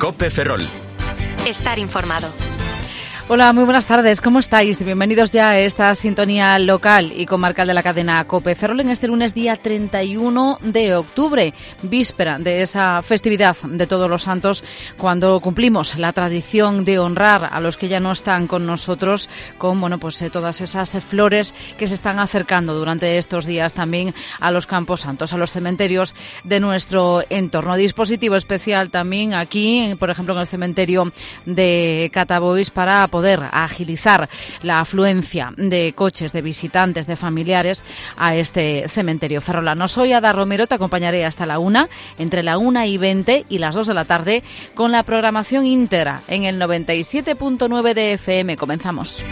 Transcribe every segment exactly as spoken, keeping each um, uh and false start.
COPE Ferrol. Estar informado. Hola, muy buenas tardes, ¿cómo estáis? Bienvenidos ya a esta sintonía local y comarcal de la cadena COPE Ferrol en este lunes día treinta y uno de octubre, víspera de esa festividad de Todos los Santos, cuando cumplimos la tradición de honrar a los que ya no están con nosotros con, bueno, pues eh, todas esas flores que se están acercando durante estos días también a los campos santos, a los cementerios de nuestro entorno. Dispositivo especial también aquí, por ejemplo, en el cementerio de Catabois para poder agilizar la afluencia de coches, de visitantes, de familiares a este cementerio ferrolano. Soy Ada Romero, te acompañaré hasta la una, entre la una y veinte y las dos de la tarde, con la programación íntegra en el noventa y siete punto nueve de F M. Comenzamos.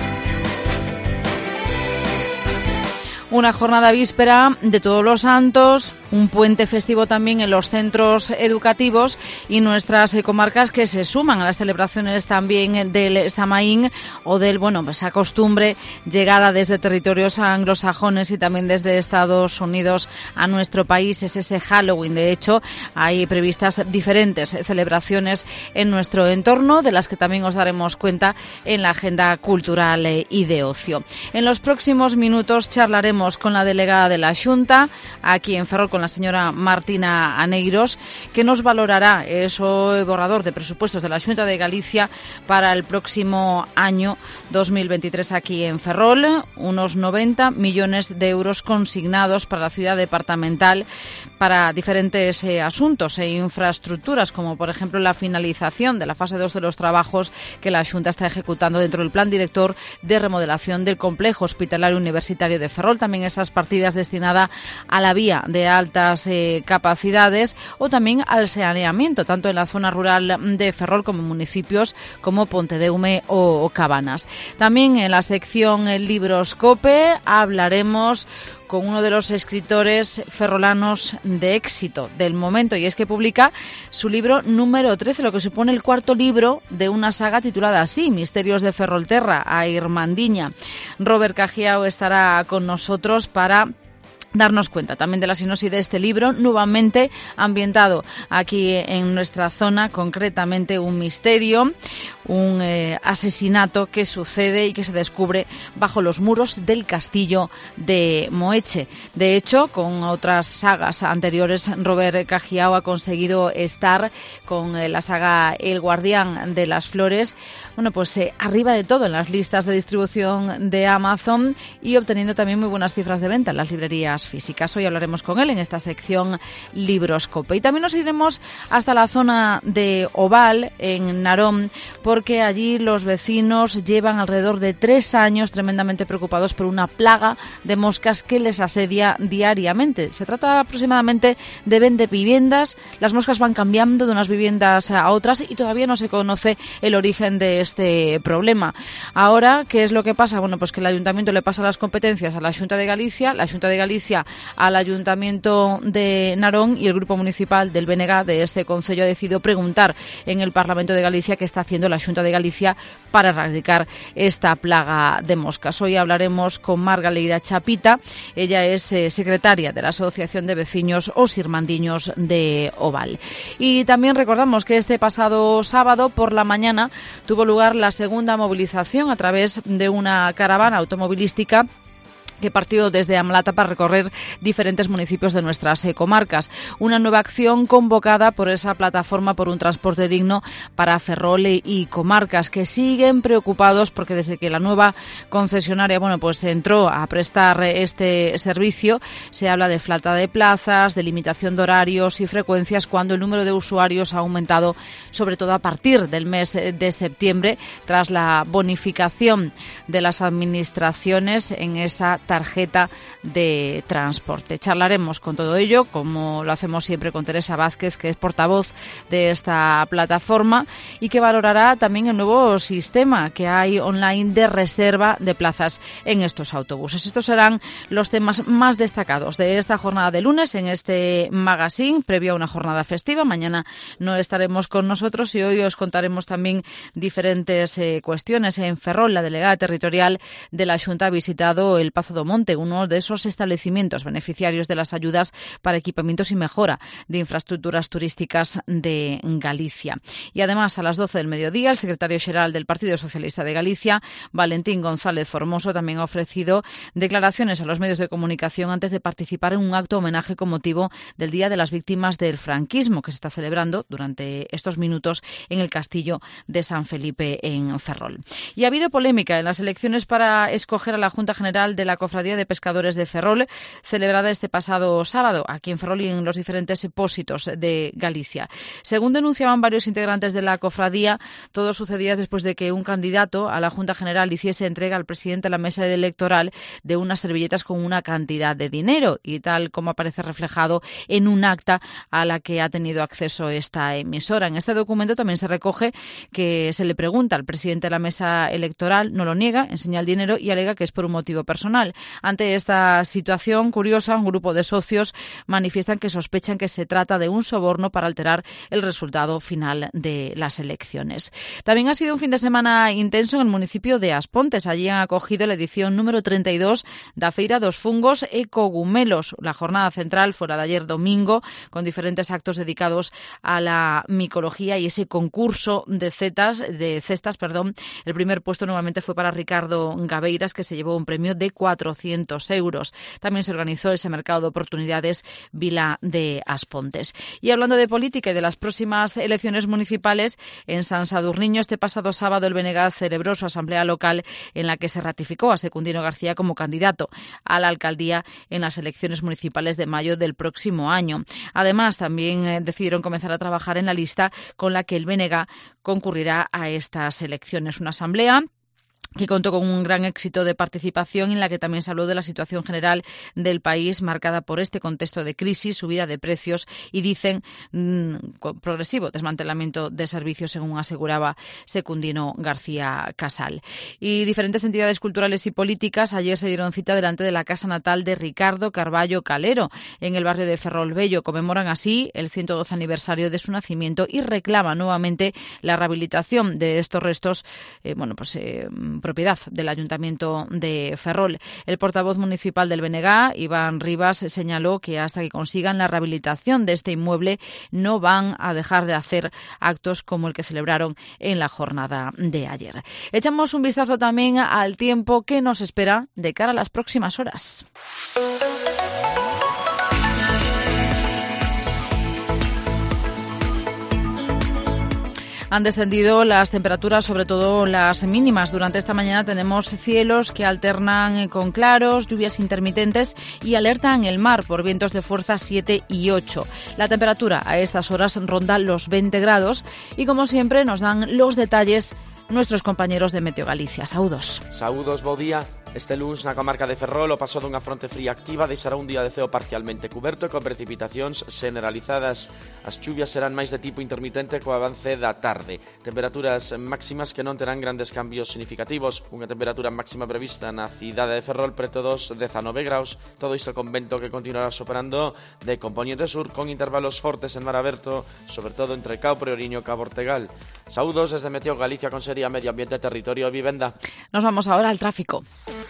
Una jornada víspera de Todos los Santos, un puente festivo también en los centros educativos y nuestras comarcas que se suman a las celebraciones también del Samaín o del, bueno, pues esa costumbre llegada desde territorios anglosajones y también desde Estados Unidos a nuestro país, es ese Halloween. De hecho, hay previstas diferentes celebraciones en nuestro entorno, de las que también os daremos cuenta en la agenda cultural y de ocio. En los próximos minutos charlaremos con la delegada de la Xunta, aquí en Ferrol, con la señora Martina Aneiros, que nos valorará ese borrador de presupuestos de la Xunta de Galicia para el próximo año dos mil veintitrés aquí en Ferrol, unos noventa millones de euros consignados para la ciudad departamental para diferentes eh, asuntos e infraestructuras, como por ejemplo la finalización de la fase dos de los trabajos que la Xunta está ejecutando dentro del plan director de remodelación del complejo hospitalario universitario de Ferrol. También esas partidas destinadas a la vía de altas eh, capacidades o también al saneamiento, tanto en la zona rural de Ferrol como en municipios como Pontedeume o, o Cabanas. También en la sección Libros COPE hablaremos con uno de los escritores ferrolanos de éxito del momento, y es que publica su libro número trece, lo que supone el cuarto libro de una saga titulada así, Misterios de Ferrolterra, a Irmandiña. Robert Cajiao estará con nosotros para darnos cuenta también de la sinopsis de este libro, nuevamente ambientado aquí en nuestra zona, concretamente un misterio, un eh, asesinato que sucede y que se descubre bajo los muros del castillo de Moeche. De hecho, con otras sagas anteriores, Robert Cajiao ha conseguido estar con eh, la saga El Guardián de las Flores, bueno, pues eh, arriba de todo en las listas de distribución de Amazon y obteniendo también muy buenas cifras de venta en las librerías físicas. Hoy hablaremos con él en esta sección Libros COPE. Y también nos iremos hasta la zona de Oval, en Narón, porque allí los vecinos llevan alrededor de tres años tremendamente preocupados por una plaga de moscas que les asedia diariamente. Se trata aproximadamente de veinte viviendas. Las moscas van cambiando de unas viviendas a otras y todavía no se conoce el origen de este problema. Ahora, ¿qué es lo que pasa? Bueno, pues que el Ayuntamiento le pasa las competencias a la Xunta de Galicia, la Xunta de Galicia al Ayuntamiento de Narón, y el Grupo Municipal del B N G de este concello ha decidido preguntar en el Parlamento de Galicia qué está haciendo la Xunta de Galicia para erradicar esta plaga de moscas. Hoy hablaremos con Margaleira Chapita. Ella es eh, secretaria de la Asociación de Vecinos Os Irmandiños de Oval. Y también recordamos que este pasado sábado por la mañana tuvo lugar la segunda movilización a través de una caravana automovilística que partió desde Amlata para recorrer diferentes municipios de nuestras eh, comarcas. Una nueva acción convocada por esa plataforma por un transporte digno para Ferrol y comarcas, que siguen preocupados porque desde que la nueva concesionaria, bueno, pues entró a prestar este servicio, se habla de falta de plazas, de limitación de horarios y frecuencias, cuando el número de usuarios ha aumentado, sobre todo a partir del mes de septiembre, tras la bonificación de las administraciones en esa tarjeta de transporte. Charlaremos con todo ello, como lo hacemos siempre, con Teresa Vázquez, que es portavoz de esta plataforma y que valorará también el nuevo sistema que hay online de reserva de plazas en estos autobuses. Estos serán los temas más destacados de esta jornada de lunes en este magazine, previo a una jornada festiva. Mañana no estaremos con nosotros y hoy os contaremos también diferentes eh, cuestiones. En Ferrol, la delegada territorial de la Xunta ha visitado el Pazo do Monte, uno de esos establecimientos beneficiarios de las ayudas para equipamientos y mejora de infraestructuras turísticas de Galicia. Y además, a las doce del mediodía, el secretario xeral del Partido Socialista de Galicia, Valentín González Formoso, también ha ofrecido declaraciones a los medios de comunicación antes de participar en un acto homenaje con motivo del Día de las Víctimas del Franquismo, que se está celebrando durante estos minutos en el Castillo de San Felipe en Ferrol. Y ha habido polémica en las elecciones para escoger a la Junta General de la Cofradía de Pescadores de Ferrol, celebrada este pasado sábado aquí en Ferrol y en los diferentes pósitos de Galicia. Según denunciaban varios integrantes de la cofradía, todo sucedía después de que un candidato a la Junta General hiciese entrega al presidente de la mesa electoral de unas servilletas con una cantidad de dinero, y tal como aparece reflejado en un acta a la que ha tenido acceso esta emisora. En este documento también se recoge que se le pregunta al presidente de la mesa electoral, no lo niega, enseña el dinero y alega que es por un motivo personal. Ante esta situación curiosa, un grupo de socios manifiestan que sospechan que se trata de un soborno para alterar el resultado final de las elecciones. También ha sido un fin de semana intenso en el municipio de Aspontes. Allí han acogido la edición número treinta y dos da Feira dos Fungos e Cogumelos. La jornada central fue la de ayer domingo, con diferentes actos dedicados a la micología y ese concurso de cetas, de cestas, perdón. El primer puesto nuevamente fue para Ricardo Gabeiras, que se llevó un premio de cuatrocientos euros. También se organizó ese mercado de oportunidades Vila de Aspontes. Y hablando de política y de las próximas elecciones municipales, en San Sadurniño este pasado sábado el B N G celebró su asamblea local en la que se ratificó a Secundino García como candidato a la alcaldía en las elecciones municipales de mayo del próximo año. Además, también eh, decidieron comenzar a trabajar en la lista con la que el B N G concurrirá a estas elecciones. Una asamblea que contó con un gran éxito de participación, en la que también se habló de la situación general del país, marcada por este contexto de crisis, subida de precios y, dicen, mmm, progresivo desmantelamiento de servicios, según aseguraba Secundino García Casal. Y diferentes entidades culturales y políticas ayer se dieron cita delante de la casa natal de Ricardo Carballo Calero, en el barrio de Ferrolbello. Conmemoran así el ciento doce aniversario de su nacimiento y reclaman nuevamente la rehabilitación de estos restos, eh, bueno, pues eh, propiedad del Ayuntamiento de Ferrol. El portavoz municipal del B N G, Iván Rivas, señaló que hasta que consigan la rehabilitación de este inmueble no van a dejar de hacer actos como el que celebraron en la jornada de ayer. Echamos un vistazo también al tiempo que nos espera de cara a las próximas horas. Han descendido las temperaturas, sobre todo las mínimas. Durante esta mañana tenemos cielos que alternan con claros, lluvias intermitentes y alerta en el mar por vientos de fuerza siete y ocho. La temperatura a estas horas ronda los veinte grados y, como siempre, nos dan los detalles nuestros compañeros de Meteo Galicia. Saúdos. Saúdos, bo día. Este luns na comarca de Ferrol o paso dunha fronte fría activa deixará un día de ceo parcialmente cuberto e con precipitacións generalizadas. As chuvias serán máis de tipo intermitente co avance da tarde. Temperaturas máximas que non terán grandes cambios significativos. Unha temperatura máxima prevista na cidade de Ferrol preto dos dezanove graus. Todo isto con vento que continuará soprando de componente sur con intervalos fortes en mar aberto, sobre todo entre Cao Preoriño e Cabo Ortegal. Saúdos desde Meteo Galicia con Sería Medio Ambiente, Territorio e Vivenda. Nos vamos ahora al tráfico.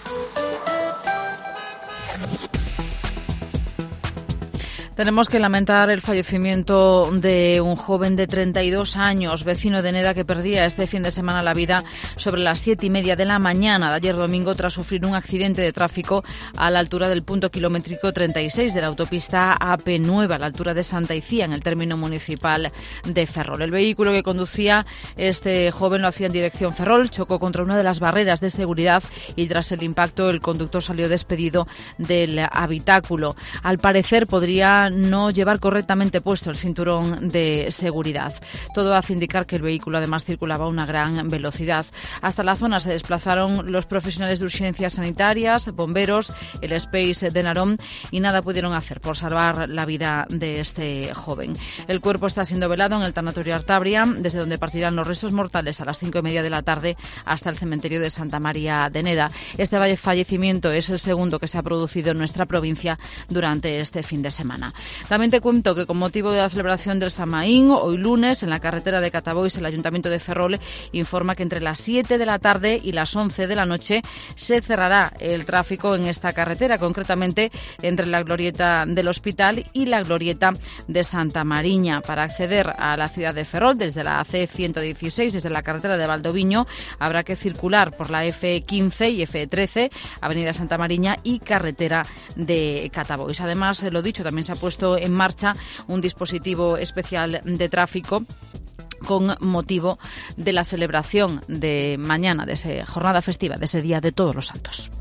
Tenemos que lamentar el fallecimiento de un joven de treinta y dos años, vecino de Neda, que perdía este fin de semana la vida sobre las siete y media de la mañana de ayer domingo tras sufrir un accidente de tráfico a la altura del punto kilométrico treinta y seis de la autopista A P nueve, a la altura de Santa Icía, en el término municipal de Ferrol. El vehículo que conducía este joven lo hacía en dirección Ferrol, chocó contra una de las barreras de seguridad y tras el impacto el conductor salió despedido del habitáculo. Al parecer podría no llevar correctamente puesto el cinturón de seguridad. Todo hace indicar que el vehículo además circulaba a una gran velocidad. Hasta la zona se desplazaron los profesionales de urgencias sanitarias, bomberos, el Space de Narón y nada pudieron hacer por salvar la vida de este joven. El cuerpo está siendo velado en el tanatorio Artabria, desde donde partirán los restos mortales a las cinco y media de la tarde hasta el cementerio de Santa María de Neda. Este fallecimiento es el segundo que se ha producido en nuestra provincia durante este fin de semana. También te cuento que con motivo de la celebración del Samaín, hoy lunes, en la carretera de Catabois, el Ayuntamiento de Ferrol informa que entre las siete de la tarde y las once de la noche se cerrará el tráfico en esta carretera, concretamente entre la glorieta del Hospital y la glorieta de Santa Mariña. Para acceder a la ciudad de Ferrol desde la C ciento dieciséis, desde la carretera de Valdoviño, habrá que circular por la F quince y F trece, Avenida Santa Mariña y carretera de Catabois. Además, lo dicho, también se ha puesto en marcha un dispositivo especial de tráfico con motivo de la celebración de mañana, de esa jornada festiva, de ese Día de Todos los Santos.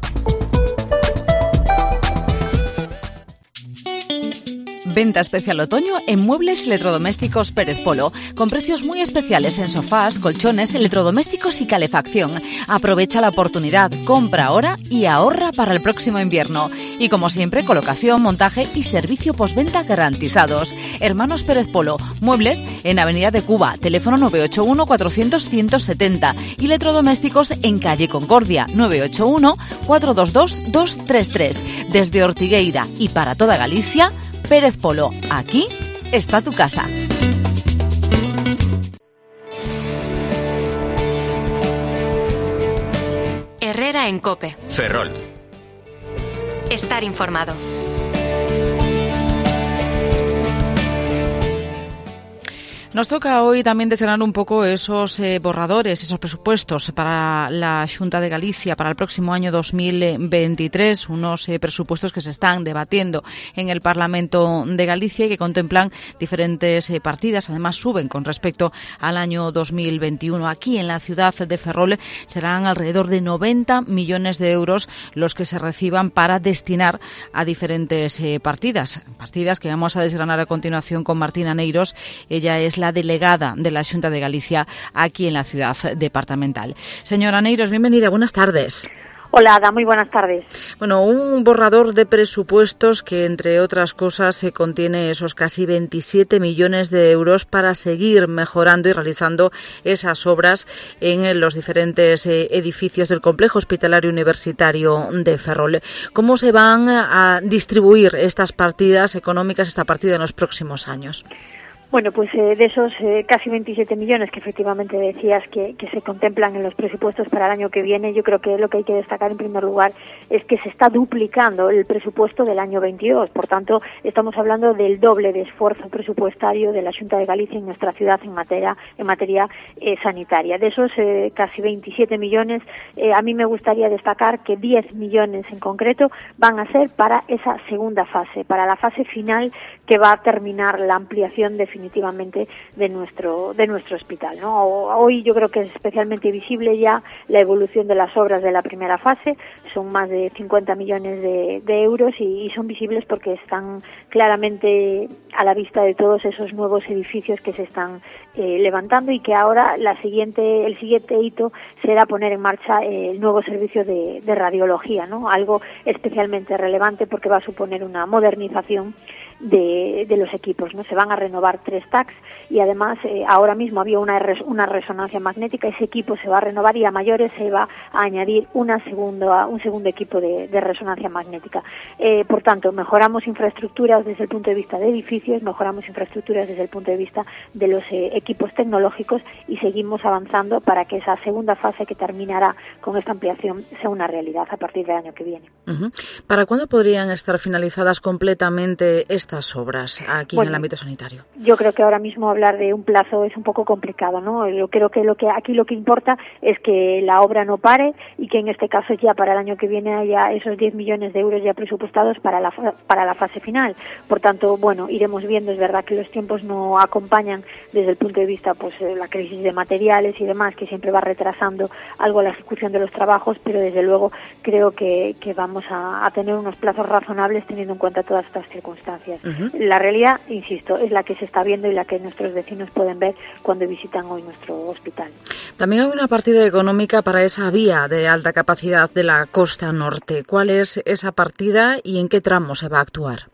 Venta especial otoño en Muebles Electrodomésticos Pérez Polo, con precios muy especiales en sofás, colchones, electrodomésticos y calefacción. Aprovecha la oportunidad, compra ahora y ahorra para el próximo invierno. Y como siempre, colocación, montaje y servicio postventa garantizados. Hermanos Pérez Polo, Muebles en Avenida de Cuba, teléfono nueve ocho uno cuatrocientos ciento setenta y electrodomésticos en calle Concordia, nueve ocho uno cuatro dos dos dos tres tres. Desde Ortigueira y para toda Galicia, Pérez Polo, aquí está tu casa. Herrera en COPE. Ferrol. Estar informado. Nos toca hoy también desgranar un poco esos eh, borradores, esos presupuestos para la Xunta de Galicia para el próximo año dos mil veintitrés, unos eh, presupuestos que se están debatiendo en el Parlamento de Galicia y que contemplan diferentes eh, partidas, además suben con respecto al año dos mil veintiuno. Aquí en la ciudad de Ferrol serán alrededor de noventa millones de euros los que se reciban para destinar a diferentes eh, partidas, partidas que vamos a desgranar a continuación con Martina Neiros. Ella es la delegada de la Xunta de Galicia aquí en la ciudad departamental. Señora Neiros, bienvenida, buenas tardes. Hola, Ada, muy buenas tardes. Bueno, un borrador de presupuestos que, entre otras cosas, se contiene esos casi veintisiete millones de euros para seguir mejorando y realizando esas obras en los diferentes eh, edificios del complejo hospitalario universitario de Ferrol. ¿Cómo se van a distribuir estas partidas económicas, esta partida en los próximos años? Bueno, pues eh, de esos eh, casi veintisiete millones que efectivamente decías que, que se contemplan en los presupuestos para el año que viene, yo creo que lo que hay que destacar en primer lugar es que se está duplicando el presupuesto del año veintidós. Por tanto, estamos hablando del doble de esfuerzo presupuestario de la Xunta de Galicia en nuestra ciudad en materia, en materia eh, sanitaria. De esos eh, casi veintisiete millones, eh, a mí me gustaría destacar que diez millones en concreto van a ser para esa segunda fase, para la fase final que va a terminar la ampliación de definitivamente de nuestro de nuestro hospital, ¿no? Hoy yo creo que es especialmente visible ya la evolución de las obras de la primera fase, son más de cincuenta millones de, de euros y, y son visibles porque están claramente a la vista de todos esos nuevos edificios que se están eh, levantando y que ahora la siguiente el siguiente hito será poner en marcha eh, el nuevo servicio de, de radiología, ¿no? Algo especialmente relevante porque va a suponer una modernización de, de los equipos, ¿no? Se van a renovar tres T A Cs y además eh, ahora mismo había una, res, una resonancia magnética, ese equipo se va a renovar y a mayores se va a añadir una segunda, un segundo equipo de, de resonancia magnética. Eh, por tanto, mejoramos infraestructuras desde el punto de vista de edificios, mejoramos infraestructuras desde el punto de vista de los eh, equipos tecnológicos y seguimos avanzando para que esa segunda fase que terminará con esta ampliación sea una realidad a partir del año que viene. Uh-huh. ¿Para cuándo podrían estar finalizadas completamente estas obras aquí bueno, en el ámbito sanitario? Yo creo que ahora mismo hablar de un plazo es un poco complicado, ¿no? Yo creo que lo que aquí lo que importa es que la obra no pare y que en este caso ya para el año que viene haya esos diez millones de euros ya presupuestados para la para la fase final. Por tanto, bueno, iremos viendo, es verdad que los tiempos no acompañan desde el punto de vista pues la crisis de materiales y demás, que siempre va retrasando algo la ejecución de los trabajos, pero desde luego creo que, que vamos a, a tener unos plazos razonables teniendo en cuenta todas estas circunstancias. Uh-huh. La realidad, insisto, es la que se está viendo y la que nuestros vecinos pueden ver cuando visitan hoy nuestro hospital. También hay una partida económica para esa vía de alta capacidad de la costa norte. ¿Cuál es esa partida y en qué tramo se va a actuar?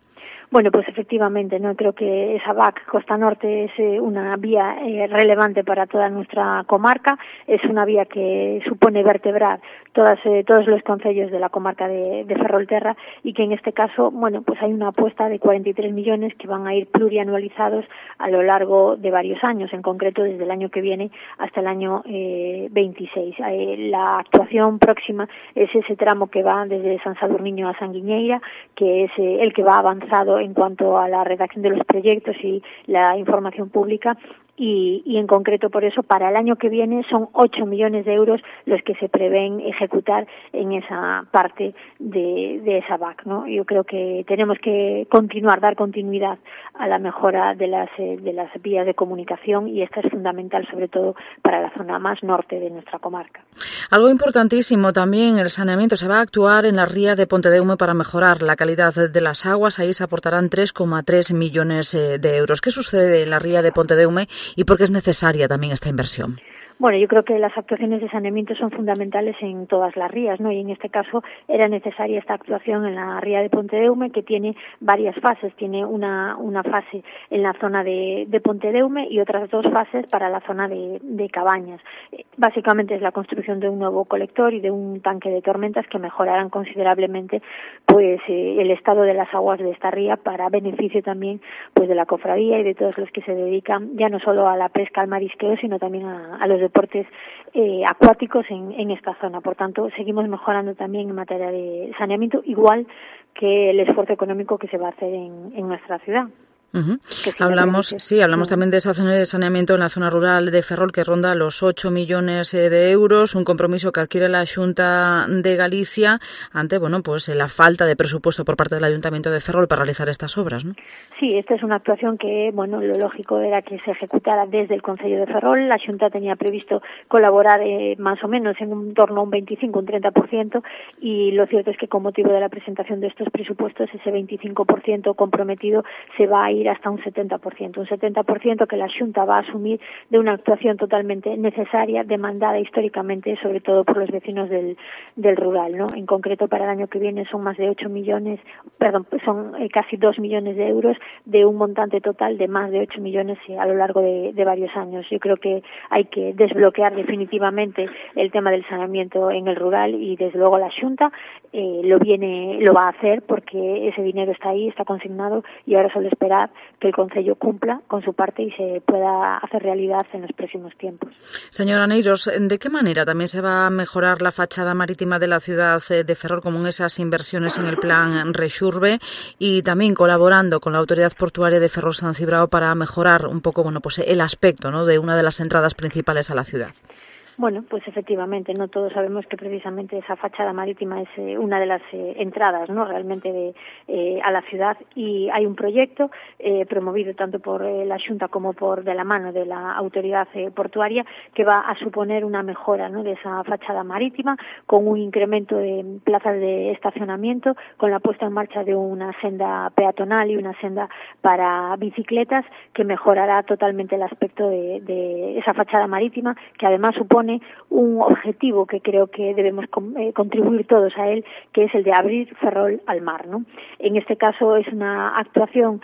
Bueno, pues efectivamente, no creo que esa V A C Costa Norte es eh, una vía eh, relevante para toda nuestra comarca, es una vía que supone vertebrar todas eh, todos los concellos de la comarca de, de Ferrolterra y que en este caso, bueno, pues hay una apuesta de cuarenta y tres millones que van a ir plurianualizados a lo largo de varios años, en concreto desde el año que viene hasta el año eh, veintiséis. Eh, la actuación próxima es ese tramo que va desde San Sadurniño a Sanguiñeira, que es eh, el que va avanzado en cuanto a la redacción de los proyectos y la información pública. Y, y en concreto por eso para el año que viene son ocho millones de euros los que se prevén ejecutar en esa parte de, de esa V A C, ¿no? Yo creo que tenemos que continuar, dar continuidad a la mejora de las eh, de las vías de comunicación y esta es fundamental sobre todo para la zona más norte de nuestra comarca. Algo importantísimo también el saneamiento. Se va a actuar en la ría de Pontedeume para mejorar la calidad de las aguas. Ahí se aportarán tres coma tres millones de euros. ¿Qué sucede en la ría de Pontedeume y por qué es necesaria también esta inversión? Bueno, yo creo que las actuaciones de saneamiento son fundamentales en todas las rías, ¿no? Y en este caso era necesaria esta actuación en la ría de Pontedeume, que tiene varias fases. Tiene una una fase en la zona de, de Pontedeume y otras dos fases para la zona de, de Cabañas. Eh, básicamente es la construcción de un nuevo colector y de un tanque de tormentas que mejorarán considerablemente, pues, eh, el estado de las aguas de esta ría para beneficio también, pues, de la cofradía y de todos los que se dedican ya no solo a la pesca, al marisqueo, sino también a, a los deportes eh, acuáticos en, en esta zona. Por tanto, seguimos mejorando también en materia de saneamiento, igual que el esfuerzo económico que se va a hacer en, en nuestra ciudad. Uh-huh. Hablamos, sí, hablamos también de esa zona de saneamiento en la zona rural de Ferrol que ronda los ocho millones de euros, un compromiso que adquiere la Xunta de Galicia ante, bueno, pues la falta de presupuesto por parte del Ayuntamiento de Ferrol para realizar estas obras, ¿no? Sí, esta es una actuación que, bueno, lo lógico era que se ejecutara desde el Concello de Ferrol. La Xunta tenía previsto colaborar eh, más o menos en un torno a un veinticinco, un treinta por ciento y lo cierto es que con motivo de la presentación de estos presupuestos ese veinticinco por ciento comprometido se va a ir hasta un setenta por ciento, un setenta por ciento que la Xunta va a asumir de una actuación totalmente necesaria, demandada históricamente, sobre todo por los vecinos del, del rural, ¿no? En concreto para el año que viene son más de ocho millones, perdón, son eh, casi dos millones de euros de un montante total de más de ocho millones eh, a lo largo de, de varios años. Yo creo que hay que desbloquear definitivamente el tema del saneamiento en el rural y desde luego la Xunta eh, lo viene, lo va a hacer porque ese dinero está ahí, está consignado y ahora solo esperar que el Concello cumpla con su parte y se pueda hacer realidad en los próximos tiempos. Señora Neiros, ¿de qué manera también se va a mejorar la fachada marítima de la ciudad de Ferrol como en esas inversiones en el plan Rexurbe y también colaborando con la Autoridad Portuaria de Ferrol San Cibrao para mejorar un poco, bueno, pues el aspecto, ¿no?, de una de las entradas principales a la ciudad? Bueno, pues efectivamente, no todos sabemos que precisamente esa fachada marítima es eh, una de las eh, entradas, ¿no?, realmente de, eh, a la ciudad y hay un proyecto eh, promovido tanto por eh, la Xunta como por de la mano de la autoridad eh, portuaria que va a suponer una mejora, ¿no?, de esa fachada marítima con un incremento de plazas de estacionamiento, con la puesta en marcha de una senda peatonal y una senda para bicicletas que mejorará totalmente el aspecto de, de esa fachada marítima que además supone un objetivo que creo que debemos eh, contribuir todos a él, que es el de abrir Ferrol al mar, ¿no? En este caso es una actuación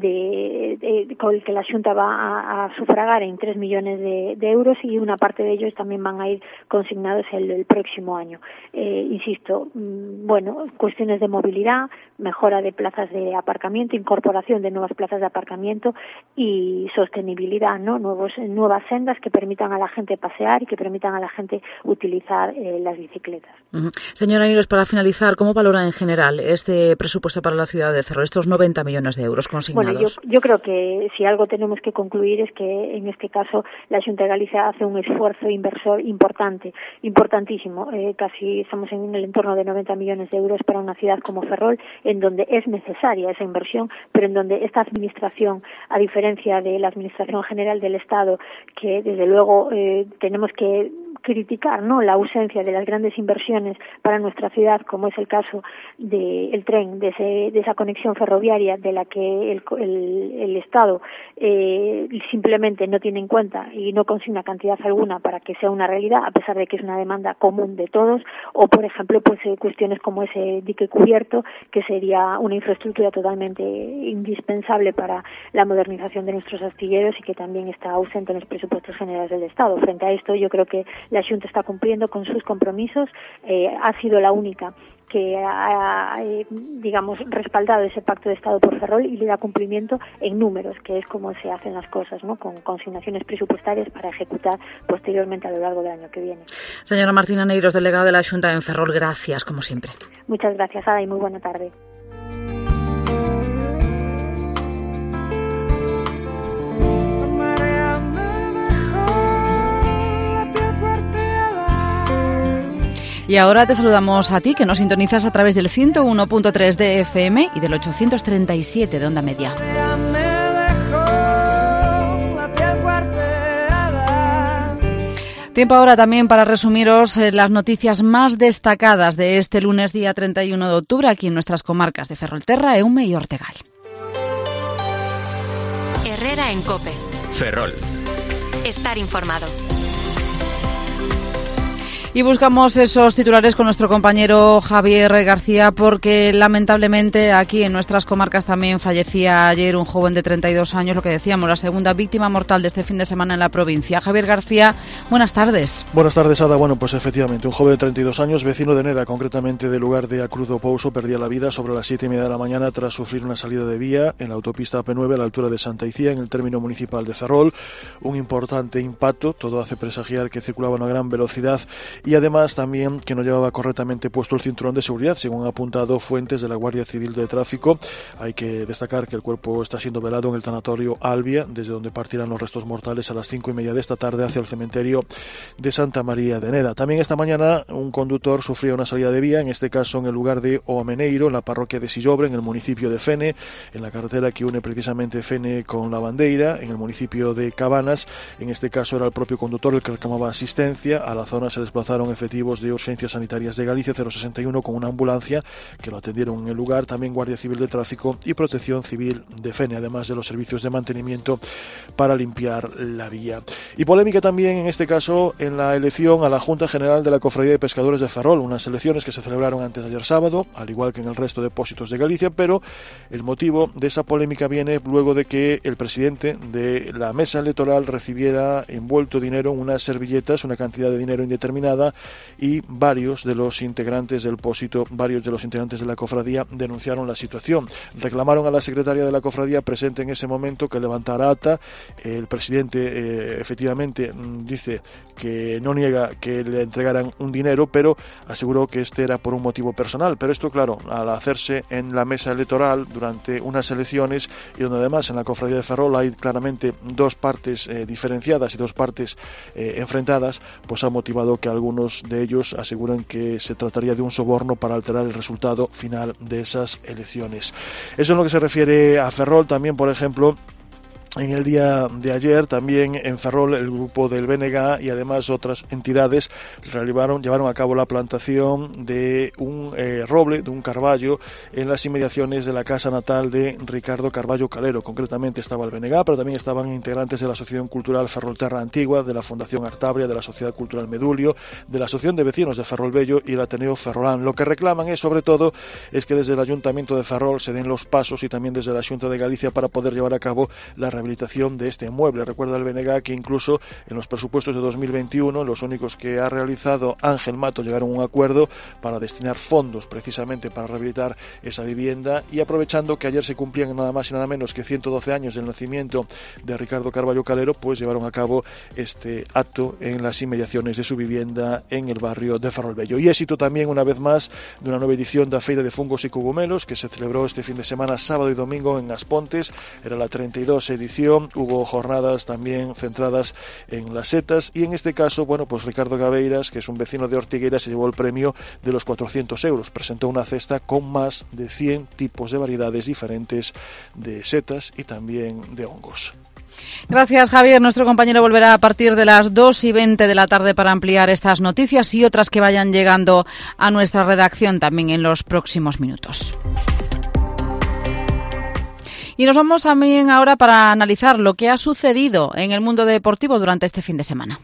de, de con el que la Xunta va a, a sufragar en tres millones de, de euros y una parte de ellos también van a ir consignados el, el próximo año. Eh, insisto, mmm, bueno, cuestiones de movilidad, mejora de plazas de aparcamiento, incorporación de nuevas plazas de aparcamiento y sostenibilidad, ¿no? Nuevos, nuevas sendas que permitan a la gente pasear y que permitan a la gente utilizar eh, las bicicletas. Uh-huh. Señora Neiros, para finalizar, ¿cómo valora en general este presupuesto para la ciudad de Ferrol, estos noventa millones de euros consignados? Bueno, yo, yo creo que si algo tenemos que concluir es que en este caso la Xunta de Galicia hace un esfuerzo inversor importante, importantísimo. Eh, casi estamos en el entorno de noventa millones de euros para una ciudad como Ferrol, en donde es necesaria esa inversión, pero en donde esta administración, a diferencia de la Administración General del Estado, que desde luego eh, tenemos que criticar, ¿no?, la ausencia de las grandes inversiones para nuestra ciudad, como es el caso del tren, de, ese, de esa conexión ferroviaria de la que el, el, el Estado eh, simplemente no tiene en cuenta y no consigna cantidad alguna para que sea una realidad, a pesar de que es una demanda común de todos, o por ejemplo pues eh, cuestiones como ese dique cubierto, que sería una infraestructura totalmente indispensable para la modernización de nuestros astilleros y que también está ausente en los presupuestos generales del Estado. Frente a esto, yo creo que la Xunta está cumpliendo con sus compromisos, eh, ha sido la única que ha, eh, digamos, respaldado ese pacto de Estado por Ferrol y le da cumplimiento en números, que es como se hacen las cosas, ¿no?, con consignaciones presupuestarias para ejecutar posteriormente a lo largo del año que viene. Señora Martina Neiros, delegada de la Xunta en Ferrol, gracias, como siempre. Muchas gracias, Ada, y muy buena tarde. Y ahora te saludamos a ti, que nos sintonizas a través del ciento uno punto tres de F M y del ochocientos treinta y siete de Onda Media. Tiempo ahora también para resumiros las noticias más destacadas de este lunes, día treinta y uno de octubre, aquí en nuestras comarcas de Ferrolterra, Eume y Ortegal. Herrera en COPE. Ferrol. Estar informado. Y buscamos esos titulares con nuestro compañero Javier García, porque lamentablemente aquí en nuestras comarcas también fallecía ayer un joven de treinta y dos años, lo que decíamos, la segunda víctima mortal de este fin de semana en la provincia. Javier García, buenas tardes. Buenas tardes, Ada. Bueno, pues efectivamente, un joven de treinta y dos años, vecino de Neda, concretamente del lugar de Acruz do Pouso, perdía la vida sobre las siete y media de la mañana tras sufrir una salida de vía en la autopista A P nueve a la altura de Santa Icía, en el término municipal de Ferrol. Un importante impacto, todo hace presagiar que circulaba a una gran velocidad y además también que no llevaba correctamente puesto el cinturón de seguridad, según han apuntado fuentes de la Guardia Civil de Tráfico. Hay que destacar que el cuerpo está siendo velado en el tanatorio Albia, desde donde partirán los restos mortales a las cinco y media de esta tarde hacia el cementerio de Santa María de Neda. También esta mañana un conductor sufría una salida de vía, en este caso en el lugar de Oameneiro, en la parroquia de Sillobre, en el municipio de Fene, en la carretera que une precisamente Fene con La Bandeira, en el municipio de Cabanas. En este caso era el propio conductor el que reclamaba asistencia. A la zona se desplazaron efectivamente de Urgencias Sanitarias de Galicia cero sesenta y uno con una ambulancia que lo atendieron en el lugar, también Guardia Civil de Tráfico y Protección Civil de Fene, además de los servicios de mantenimiento para limpiar la vía. Y polémica también en este caso en la elección a la Junta General de la Cofradía de Pescadores de Ferrol, unas elecciones que se celebraron antes de ayer sábado, al igual que en el resto de depósitos de Galicia, pero el motivo de esa polémica viene luego de que el presidente de la mesa electoral recibiera envuelto dinero en unas servilletas, una cantidad de dinero indeterminada, y varios de los integrantes del Pósito, varios de los integrantes de la cofradía denunciaron la situación. Reclamaron a la secretaria de la cofradía presente en ese momento que levantara acta. El presidente eh, efectivamente dice que no niega que le entregaran un dinero, pero aseguró que este era por un motivo personal. Pero esto, claro, al hacerse en la mesa electoral durante unas elecciones y donde además en la cofradía de Ferrol hay claramente dos partes eh, diferenciadas y dos partes eh, enfrentadas, pues ha motivado que algunos de ellos aseguran que se trataría de un soborno para alterar el resultado final de esas elecciones. Eso en lo que se refiere a Ferrol. También, por ejemplo, en el día de ayer, también en Ferrol, el grupo del B N G y además otras entidades llevaron, llevaron a cabo la plantación de un eh, roble, de un carballo, en las inmediaciones de la casa natal de Ricardo Carballo Calero. Concretamente estaba el B N G, pero también estaban integrantes de la Asociación Cultural Ferrolterra Antigua, de la Fundación Artabria, de la Sociedad Cultural Medulio, de la Asociación de Vecinos de Ferrol Bello y el Ateneo Ferrolán. Lo que reclaman es, sobre todo, es que desde el Ayuntamiento de Ferrol se den los pasos y también desde la Xunta de Galicia para poder llevar a cabo la rehabilitación de este inmueble. Recuerda el B N G que incluso en los presupuestos de dos mil veintiuno, los únicos que ha realizado Ángel Mato, llegaron a un acuerdo para destinar fondos precisamente para rehabilitar esa vivienda, y aprovechando que ayer se cumplían nada más y nada menos que ciento doce años del nacimiento de Ricardo Carballo Calero, pues llevaron a cabo este acto en las inmediaciones de su vivienda en el barrio de Ferrol Bello. Y éxito también, una vez más, de una nueva edición de la Feira de Fungos y Cogumelos que se celebró este fin de semana, sábado y domingo, en As Pontes. Era la treinta y dos edición. Hubo jornadas también centradas en las setas y en este caso, bueno, pues Ricardo Gabeiras, que es un vecino de Ortigueira, se llevó el premio de los cuatrocientos euros. Presentó una cesta con más de cien tipos de variedades diferentes de setas y también de hongos. Gracias, Javier. Nuestro compañero volverá a partir de las dos y veinte de la tarde para ampliar estas noticias y otras que vayan llegando a nuestra redacción también en los próximos minutos. Y nos vamos también ahora para analizar lo que ha sucedido en el mundo deportivo durante este fin de semana.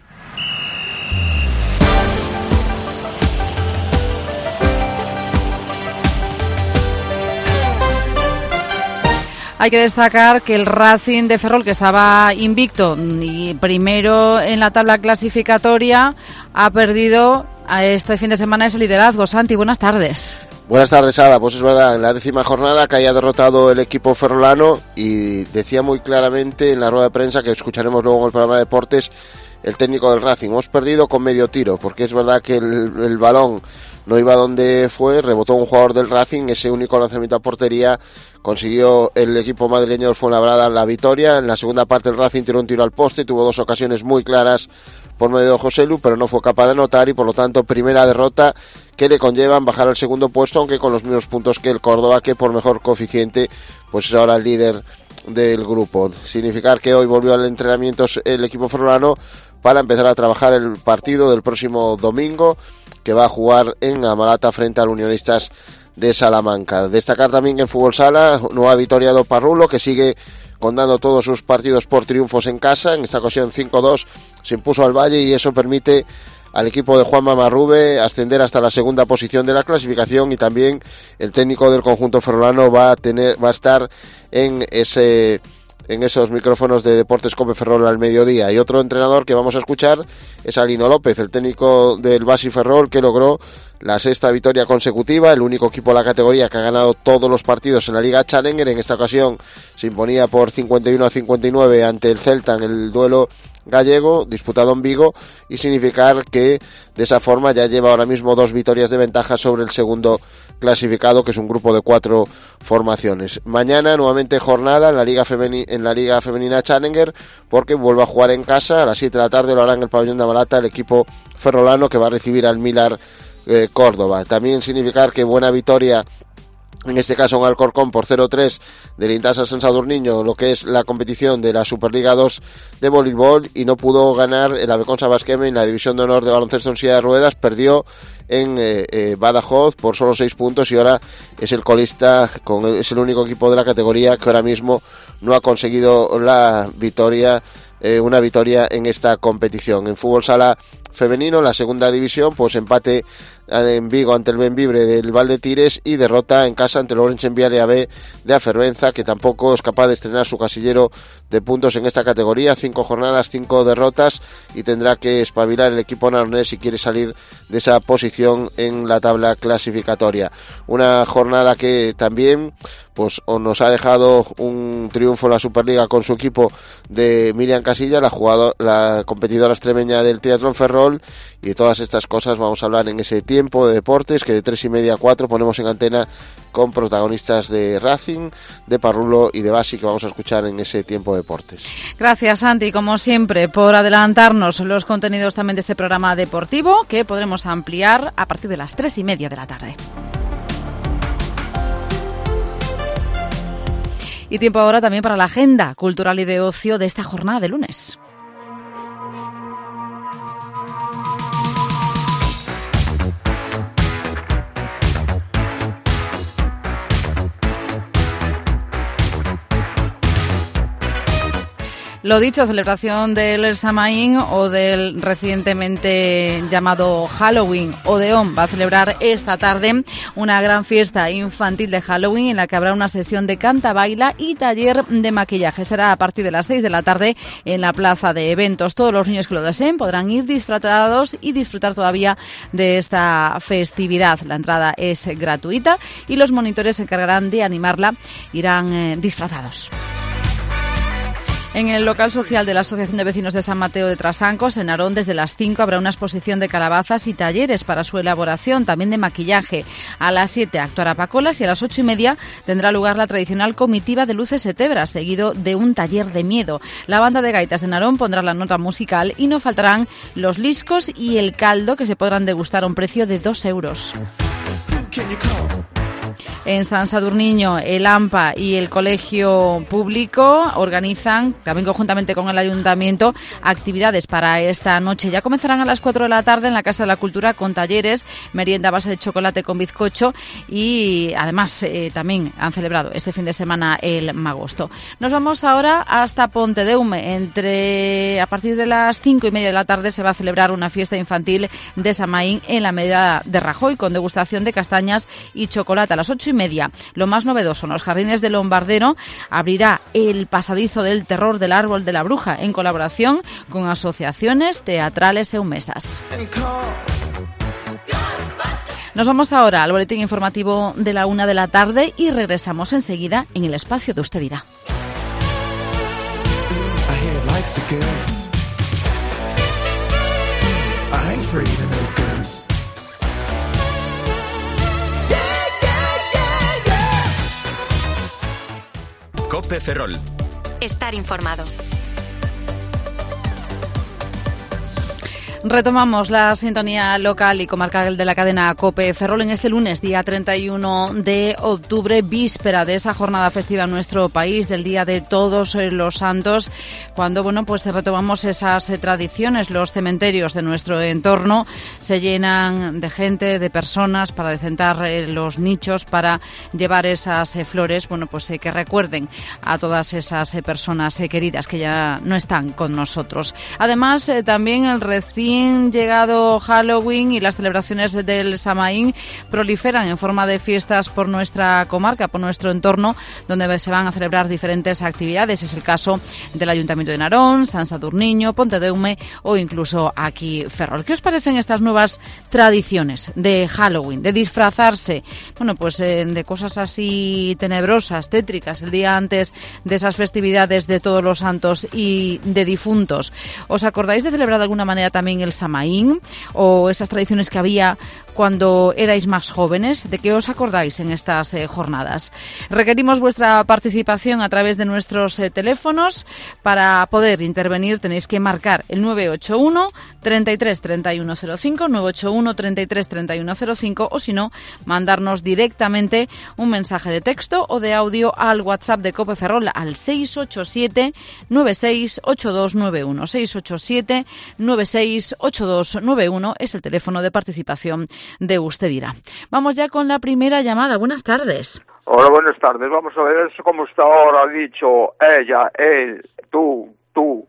Hay que destacar que el Racing de Ferrol, que estaba invicto y primero en la tabla clasificatoria, ha perdido a este fin de semana ese liderazgo. Santi, buenas tardes. Buenas tardes, Ada. Pues es verdad, en la décima jornada que haya derrotado el equipo ferrolano, y decía muy claramente en la rueda de prensa, que escucharemos luego en el programa de deportes, el técnico del Racing: hemos perdido con medio tiro, porque es verdad que el, el balón no iba donde fue, rebotó un jugador del Racing, ese único lanzamiento a portería consiguió el equipo madrileño del Fuenlabrada la victoria. En la segunda parte el Racing tiró un tiro al poste, tuvo dos ocasiones muy claras por medio de Joselu, pero no fue capaz de anotar, y por lo tanto primera derrota que le conllevan bajar al segundo puesto, aunque con los mismos puntos que el Córdoba, que por mejor coeficiente pues es ahora el líder del grupo. Significar que hoy volvió al entrenamiento el equipo ferrolano para empezar a trabajar el partido del próximo domingo, que va a jugar en Amalata frente al Unionistas de Salamanca. Destacar también que en fútbol sala, nueva victoria de Parrulo, que sigue contando todos sus partidos por triunfos en casa. En esta ocasión cinco dos se impuso al Valle, y eso permite al equipo de Juanma Marrube ascender hasta la segunda posición de la clasificación, y también el técnico del conjunto ferrolano va a tener va a estar en ese en esos micrófonos de Deportes Cope Ferrol al mediodía. Y otro entrenador que vamos a escuchar es Alino López, el técnico del Basi Ferrol, que logró la sexta victoria consecutiva, el único equipo de la categoría que ha ganado todos los partidos en la Liga Challenger. En esta ocasión se imponía por cincuenta y uno a cincuenta y nueve ante el Celta en el duelo gallego disputado en Vigo, y significar que de esa forma ya lleva ahora mismo dos victorias de ventaja sobre el segundo clasificado, que es un grupo de cuatro formaciones. Mañana nuevamente jornada en la Liga Femeni- en la Liga Femenina Challenger, porque vuelve a jugar en casa a las siete de la tarde, lo hará en el pabellón de Amalata el equipo ferrolano, que va a recibir al Milar eh, Córdoba. También significar que buena victoria, en este caso en Alcorcón, por cero tres del Intasa San Sadurniño, lo que es la competición de la Superliga dos de voleibol, y no pudo ganar el Aveconsa Basqueme en la división de honor de baloncesto en silla de ruedas. Perdió en eh, eh, Badajoz por solo seis puntos, y ahora es el colista, con el, es el único equipo de la categoría que ahora mismo no ha conseguido la victoria, eh, una victoria en esta competición. En fútbol sala femenino, la segunda división, pues empate en Vigo ante el Benvibre del Valdetires, y derrota en casa ante el Orense en Viale A B de Afervenza, que tampoco es capaz de estrenar su casillero de puntos en esta categoría. Cinco jornadas, cinco derrotas, y tendrá que espabilar el equipo naronés si quiere salir de esa posición en la tabla clasificatoria. Una jornada que también pues nos ha dejado un triunfo en la Superliga con su equipo de Miriam Casilla, la jugadora, la competidora extremeña del triatlón Ferrol. Y de todas estas cosas vamos a hablar en ese tiempo de deportes, que de tres y media a cuatro ponemos en antena, con protagonistas de Racing, de Parrulo y de Basi, que vamos a escuchar en ese tiempo de deportes. Gracias, Santi, como siempre, por adelantarnos los contenidos también de este programa deportivo, que podremos ampliar a partir de las tres y media de la tarde. Y tiempo ahora también para la agenda cultural y de ocio de esta jornada de lunes. Lo dicho, celebración del Samaín o del recientemente llamado Halloween. Odeón va a celebrar esta tarde una gran fiesta infantil de Halloween, en la que habrá una sesión de canta, baila y taller de maquillaje. Será a partir de las seis de la tarde en la plaza de eventos. Todos los niños que lo deseen podrán ir disfrazados y disfrutar todavía de esta festividad. La entrada es gratuita y los monitores se encargarán de animarla. Irán eh, disfrazados. En el local social de la Asociación de Vecinos de San Mateo de Trasancos, en Narón, desde las cinco habrá una exposición de calabazas y talleres para su elaboración, también de maquillaje. A las siete actuará Pacolas, y a las ocho y media tendrá lugar la tradicional comitiva de luces setebras, seguido de un taller de miedo. La banda de gaitas de Narón pondrá la nota musical, y no faltarán los liscos y el caldo, que se podrán degustar a un precio de dos euros. En San Sadurniño, el AMPA y el Colegio Público organizan, también conjuntamente con el Ayuntamiento, actividades para esta noche. Ya comenzarán a las cuatro de la tarde en la Casa de la Cultura con talleres, merienda a base de chocolate con bizcocho y además eh, también han celebrado este fin de semana el Magosto. Nos vamos ahora hasta Pontedeume. Entre a partir de las cinco y media de la tarde se va a celebrar una fiesta infantil de Samaín en la medida de Rajoy con degustación de castañas y chocolate a las ocho y media. Lo más novedoso, en los jardines de Lombardero abrirá el pasadizo del terror del árbol de la bruja en colaboración con asociaciones teatrales eumesas. Nos vamos ahora al boletín informativo de la una de la tarde y regresamos enseguida en el espacio de Usted Dirá. COPE Ferrol. Estar informado. Retomamos la sintonía local y comarcal de la cadena COPE Ferrol en este lunes, día treinta y uno de octubre, víspera de esa jornada festiva en nuestro país, del Día de Todos los Santos, cuando bueno pues retomamos esas eh, tradiciones. Los cementerios de nuestro entorno se llenan de gente, de personas, para decentar eh, los nichos, para llevar esas eh, flores, bueno pues eh, que recuerden a todas esas eh, personas eh, queridas que ya no están con nosotros. Además, eh, también el recién llegado Halloween y las celebraciones del Samaín proliferan en forma de fiestas por nuestra comarca, por nuestro entorno, donde se van a celebrar diferentes actividades. Es el caso del Ayuntamiento de Narón, San Sadurniño, Pontedeume o incluso aquí Ferrol. ¿Qué os parecen estas nuevas tradiciones de Halloween, de disfrazarse, bueno, pues eh, de cosas así tenebrosas, tétricas, el día antes de esas festividades de Todos los Santos y de difuntos? ¿Os acordáis de celebrar de alguna manera también el Samaín o esas tradiciones que había cuando erais más jóvenes? ¿De qué os acordáis en estas eh, jornadas? Requerimos vuestra participación a través de nuestros eh, teléfonos. Para poder intervenir tenéis que marcar el nueve ocho uno, treinta y tres, treinta y uno cero cinco, nueve ocho uno, treinta y tres, treinta y uno cero cinco o si no, mandarnos directamente un mensaje de texto o de audio al WhatsApp de COPE Ferrol al seis ocho siete, nueve seis ocho dos nueve uno. seis ocho siete, nueve seis ocho dos nueve uno es el teléfono de participación de Usted Dirá. Vamos ya con la primera llamada. Buenas tardes. Hola, buenas tardes. Vamos a ver eso como está ahora dicho ella, él, tú, tú.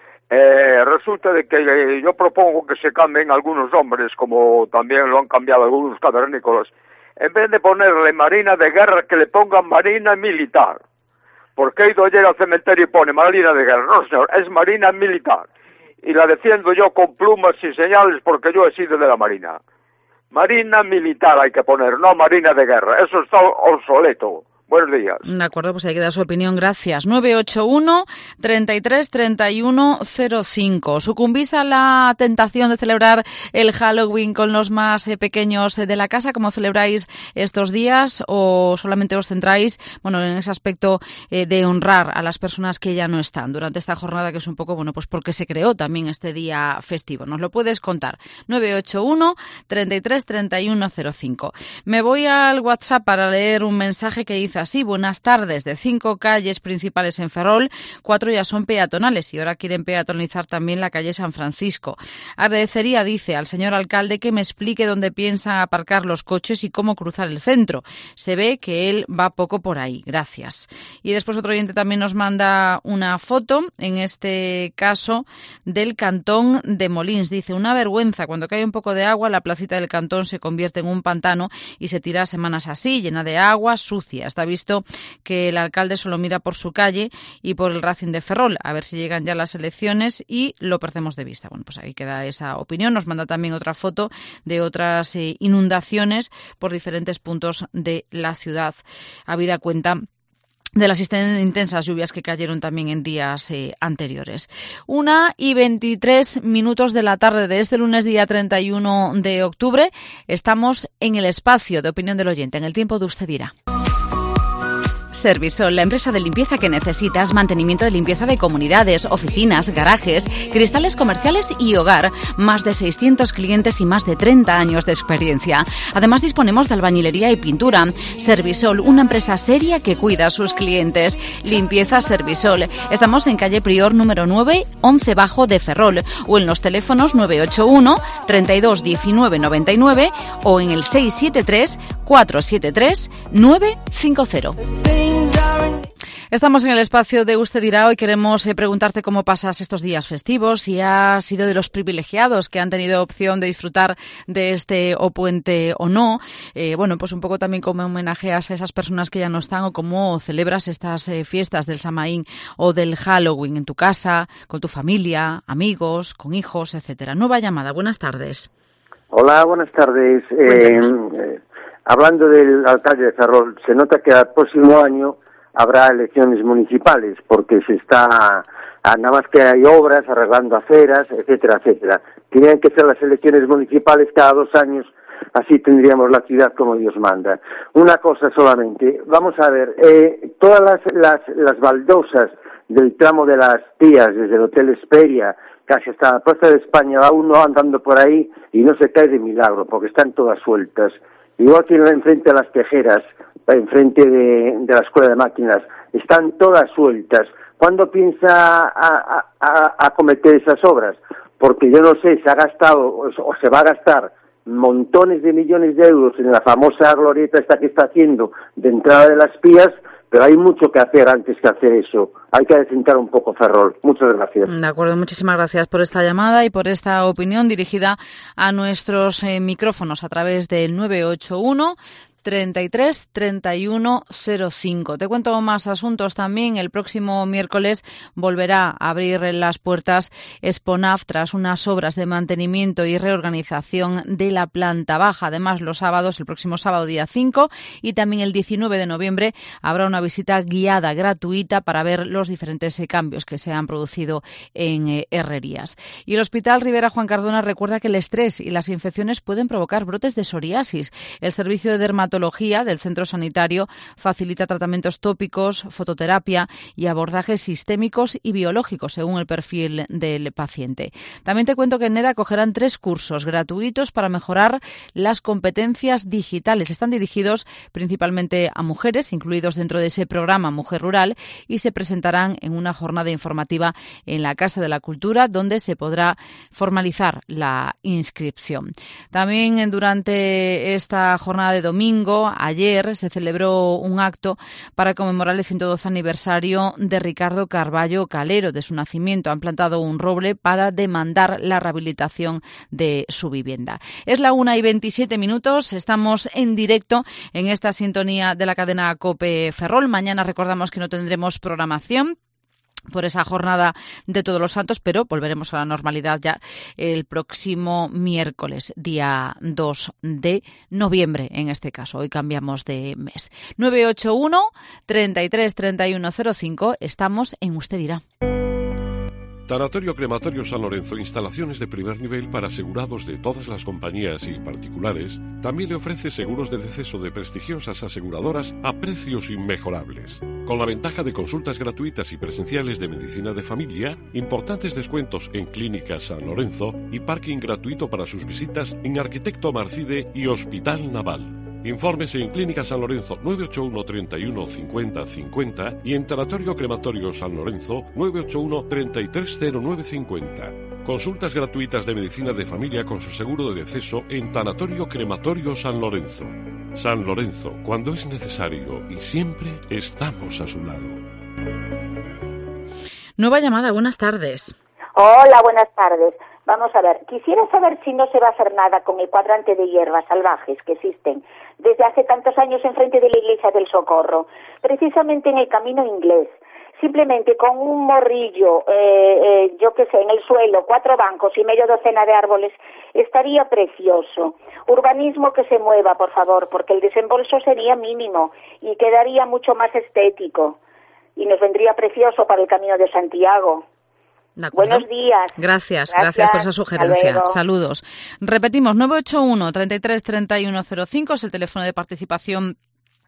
Eh, resulta de que eh, yo propongo que se cambien algunos nombres, como también lo han cambiado algunos cavernícolas. En vez de ponerle Marina de Guerra, que le pongan Marina Militar. Porque he ido ayer al cementerio y pone Marina de Guerra. No, señor, es Marina Militar. Y la defiendo yo con plumas y señales porque yo he sido de la Marina. Marina Militar hay que poner, no Marina de Guerra. Eso está obsoleto. Buenos días. De acuerdo, pues hay que dar su opinión. Gracias. nueve ocho uno, treinta y tres, treinta y uno cero cinco. ¿Sucumbís a la tentación de celebrar el Halloween con los más eh, pequeños eh, de la casa, como celebráis estos días, o solamente os centráis, bueno, en ese aspecto eh, de honrar a las personas que ya no están durante esta jornada, que es un poco, bueno, pues porque se creó también este día festivo? Nos lo puedes contar. nueve ocho uno, treinta y tres, treinta y uno cero cinco. Me voy al WhatsApp para leer un mensaje que dice así: buenas tardes. De cinco calles principales en Ferrol, cuatro ya son peatonales y ahora quieren peatonalizar también la calle San Francisco. Agradecería, dice, al señor alcalde que me explique dónde piensan aparcar los coches y cómo cruzar el centro. Se ve que él va poco por ahí. Gracias. Y después otro oyente también nos manda una foto, en este caso del cantón de Molins. Dice: una vergüenza, cuando cae un poco de agua la placita del cantón se convierte en un pantano y se tira semanas así, llena de agua, sucia. Está visto que el alcalde solo mira por su calle y por el Racing de Ferrol, a ver si llegan ya las elecciones y lo perdemos de vista. Bueno, pues ahí queda esa opinión. Nos manda también otra foto de otras eh, inundaciones por diferentes puntos de la ciudad, habida cuenta de las intensas lluvias que cayeron también en días eh, anteriores. Una y veintitrés minutos de la tarde de este lunes, día treinta y uno de octubre. Estamos en el espacio de opinión del oyente, en el tiempo de Usted Dirá. Servisol, la empresa de limpieza que necesitas, mantenimiento de limpieza de comunidades, oficinas, garajes, cristales comerciales y hogar. Más de seiscientos clientes y más de treinta años de experiencia. Además, disponemos de albañilería y pintura. Servisol, una empresa seria que cuida a sus clientes. Limpieza Servisol. Estamos en calle Prior número nueve, once bajo de Ferrol, o en los teléfonos nueve ocho uno, treinta y dos, diecinueve, noventa y nueve o en el seis siete tres, cuatro siete tres, nueve cinco cero. Estamos en el espacio de Usted dirá. Hoy queremos eh, preguntarte cómo pasas estos días festivos, si has sido de los privilegiados que han tenido opción de disfrutar de este o puente o no. Eh, bueno, pues un poco también cómo homenajeas a esas personas que ya no están o cómo celebras estas eh, fiestas del Samaín o del Halloween en tu casa, con tu familia, amigos, con hijos, etcétera. Nueva llamada. Buenas tardes. Hola, buenas tardes. Eh, eh, hablando del alcalde de Ferrol, se nota que al próximo año habrá elecciones municipales, porque se está, nada más que hay obras, arreglando aceras, etcétera, etcétera. Tienen que ser las elecciones municipales cada dos años, así tendríamos la ciudad como Dios manda. Una cosa solamente, vamos a ver, eh, todas las, las, las baldosas del tramo de las Tías, desde el Hotel Esperia, casi hasta la Plaza de España, va uno andando por ahí y no se cae de milagro, porque están todas sueltas. Igual que enfrente a las Tejeras, enfrente de, de la Escuela de Máquinas, están todas sueltas. ¿Cuándo piensa a, a, a cometer esas obras? Porque yo no sé, se ha gastado o se va a gastar montones de millones de euros en la famosa glorieta esta que está haciendo de entrada de las Pías, pero hay mucho que hacer antes que hacer eso. Hay que adecentar un poco Ferrol. Muchas gracias. De acuerdo, muchísimas gracias por esta llamada y por esta opinión dirigida a nuestros eh, micrófonos a través del nueve ocho uno, treinta y tres, treinta y uno, cero cinco. Te cuento más asuntos también. El próximo miércoles volverá a abrir las puertas Exponaf tras unas obras de mantenimiento y reorganización de la planta baja. Además, los sábados, el próximo sábado día cinco y también el diecinueve de noviembre, habrá una visita guiada gratuita para ver los diferentes cambios que se han producido en eh, Herrerías. Y el Hospital Rivera Juan Cardona recuerda que el estrés y las infecciones pueden provocar brotes de psoriasis. El servicio de dermatología del centro sanitario facilita tratamientos tópicos, fototerapia y abordajes sistémicos y biológicos según el perfil del paciente. También te cuento que en NEDA acogerán tres cursos gratuitos para mejorar las competencias digitales. Están dirigidos principalmente a mujeres, incluidos dentro de ese programa Mujer Rural, y se presentarán en una jornada informativa en la Casa de la Cultura, donde se podrá formalizar la inscripción. También durante esta jornada de domingo, ayer se celebró un acto para conmemorar el ciento doce aniversario de Ricardo Carballo Calero, de su nacimiento. Han plantado un roble para demandar la rehabilitación de su vivienda. Es la una y veintisiete minutos, estamos en directo en esta sintonía de la cadena COPE Ferrol. Mañana recordamos que no tendremos programación por esa jornada de Todos los Santos, pero volveremos a la normalidad ya el próximo miércoles, día dos de noviembre, en este caso. Hoy cambiamos de mes. nueve ocho uno, treinta y tres, treinta y uno, cero cinco. Estamos en Usted dirá. Tanatorio Crematorio San Lorenzo, instalaciones de primer nivel para asegurados de todas las compañías y particulares, también le ofrece seguros de deceso de prestigiosas aseguradoras a precios inmejorables. Con la ventaja de consultas gratuitas y presenciales de medicina de familia, importantes descuentos en Clínica San Lorenzo y parking gratuito para sus visitas en Arquitecto Marcide y Hospital Naval. Infórmese en Clínica San Lorenzo nueve ocho uno, treinta y uno, cincuenta, cincuenta y en Tanatorio Crematorio San Lorenzo nueve ocho uno, treinta y tres, cero nueve, cincuenta. Consultas gratuitas de medicina de familia con su seguro de deceso en Tanatorio Crematorio San Lorenzo. San Lorenzo, cuando es necesario y siempre estamos a su lado. Nueva llamada, buenas tardes. Hola, buenas tardes. Vamos a ver, quisiera saber si no se va a hacer nada con el cuadrante de hierbas salvajes que existen desde hace tantos años enfrente de la Iglesia del Socorro, precisamente en el Camino Inglés. Simplemente con un morrillo, eh, eh, yo qué sé, en el suelo, cuatro bancos y media docena de árboles, estaría precioso. Urbanismo que se mueva, por favor, porque el desembolso sería mínimo y quedaría mucho más estético. Y nos vendría precioso para el Camino de Santiago. Buenos días. Gracias, gracias, gracias por esa sugerencia. Saludos. Repetimos, nueve ocho uno, treinta y tres, treinta y uno, cero cinco es el teléfono de participación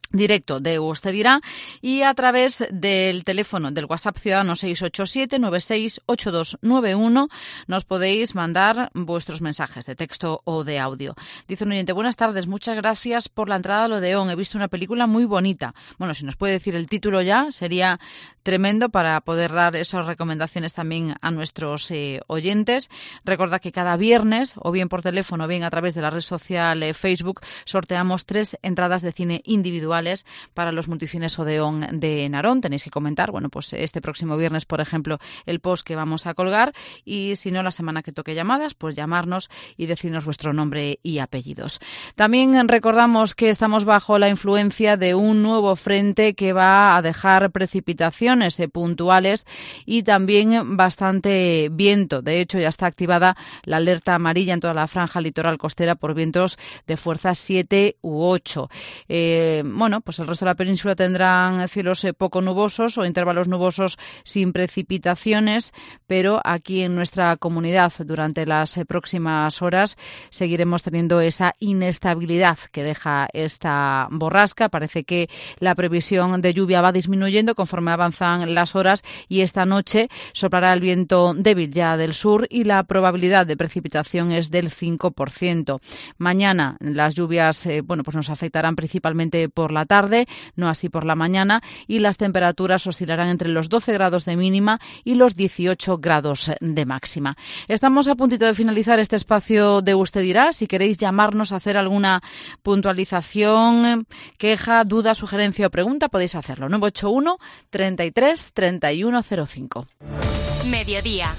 directo de Usted Dirá y a través del teléfono del WhatsApp Ciudadano seis ocho siete nueve seis ocho dos nueve uno nos podéis mandar vuestros mensajes de texto o de audio. Dice un oyente: buenas tardes, muchas gracias por la entrada al Odeón, he visto una película muy bonita. Bueno, si nos puede decir el título ya, sería tremendo para poder dar esas recomendaciones también a nuestros eh, oyentes. Recuerda que cada viernes, o bien por teléfono o bien a través de la red social eh, Facebook, sorteamos tres entradas de cine individual para los multicines Odeón de Narón. Tenéis que comentar, bueno, pues este próximo viernes, por ejemplo, el post que vamos a colgar, y si no, la semana que toque llamadas, pues llamarnos y decirnos vuestro nombre y apellidos. También recordamos que estamos bajo la influencia de un nuevo frente que va a dejar precipitaciones eh, puntuales y también bastante viento. De hecho, ya está activada la alerta amarilla en toda la franja litoral costera por vientos de fuerza siete u ocho. Eh, bueno, Bueno, pues el resto de la península tendrán cielos poco nubosos o intervalos nubosos sin precipitaciones, pero aquí en nuestra comunidad durante las próximas horas seguiremos teniendo esa inestabilidad que deja esta borrasca. Parece que la previsión de lluvia va disminuyendo conforme avanzan las horas y esta noche soplará el viento débil ya del sur y la probabilidad de precipitación es del cinco por ciento. Mañana las lluvias eh, bueno, pues nos afectarán principalmente por la tarde, no así por la mañana, y las temperaturas oscilarán entre los doce grados de mínima y los dieciocho grados de máxima. Estamos a puntito de finalizar este espacio de Usted Dirá. Si queréis llamarnos a hacer alguna puntualización, queja, duda, sugerencia o pregunta, podéis hacerlo. nueve ocho uno, treinta y tres, treinta y uno cero cinco. Mediodía.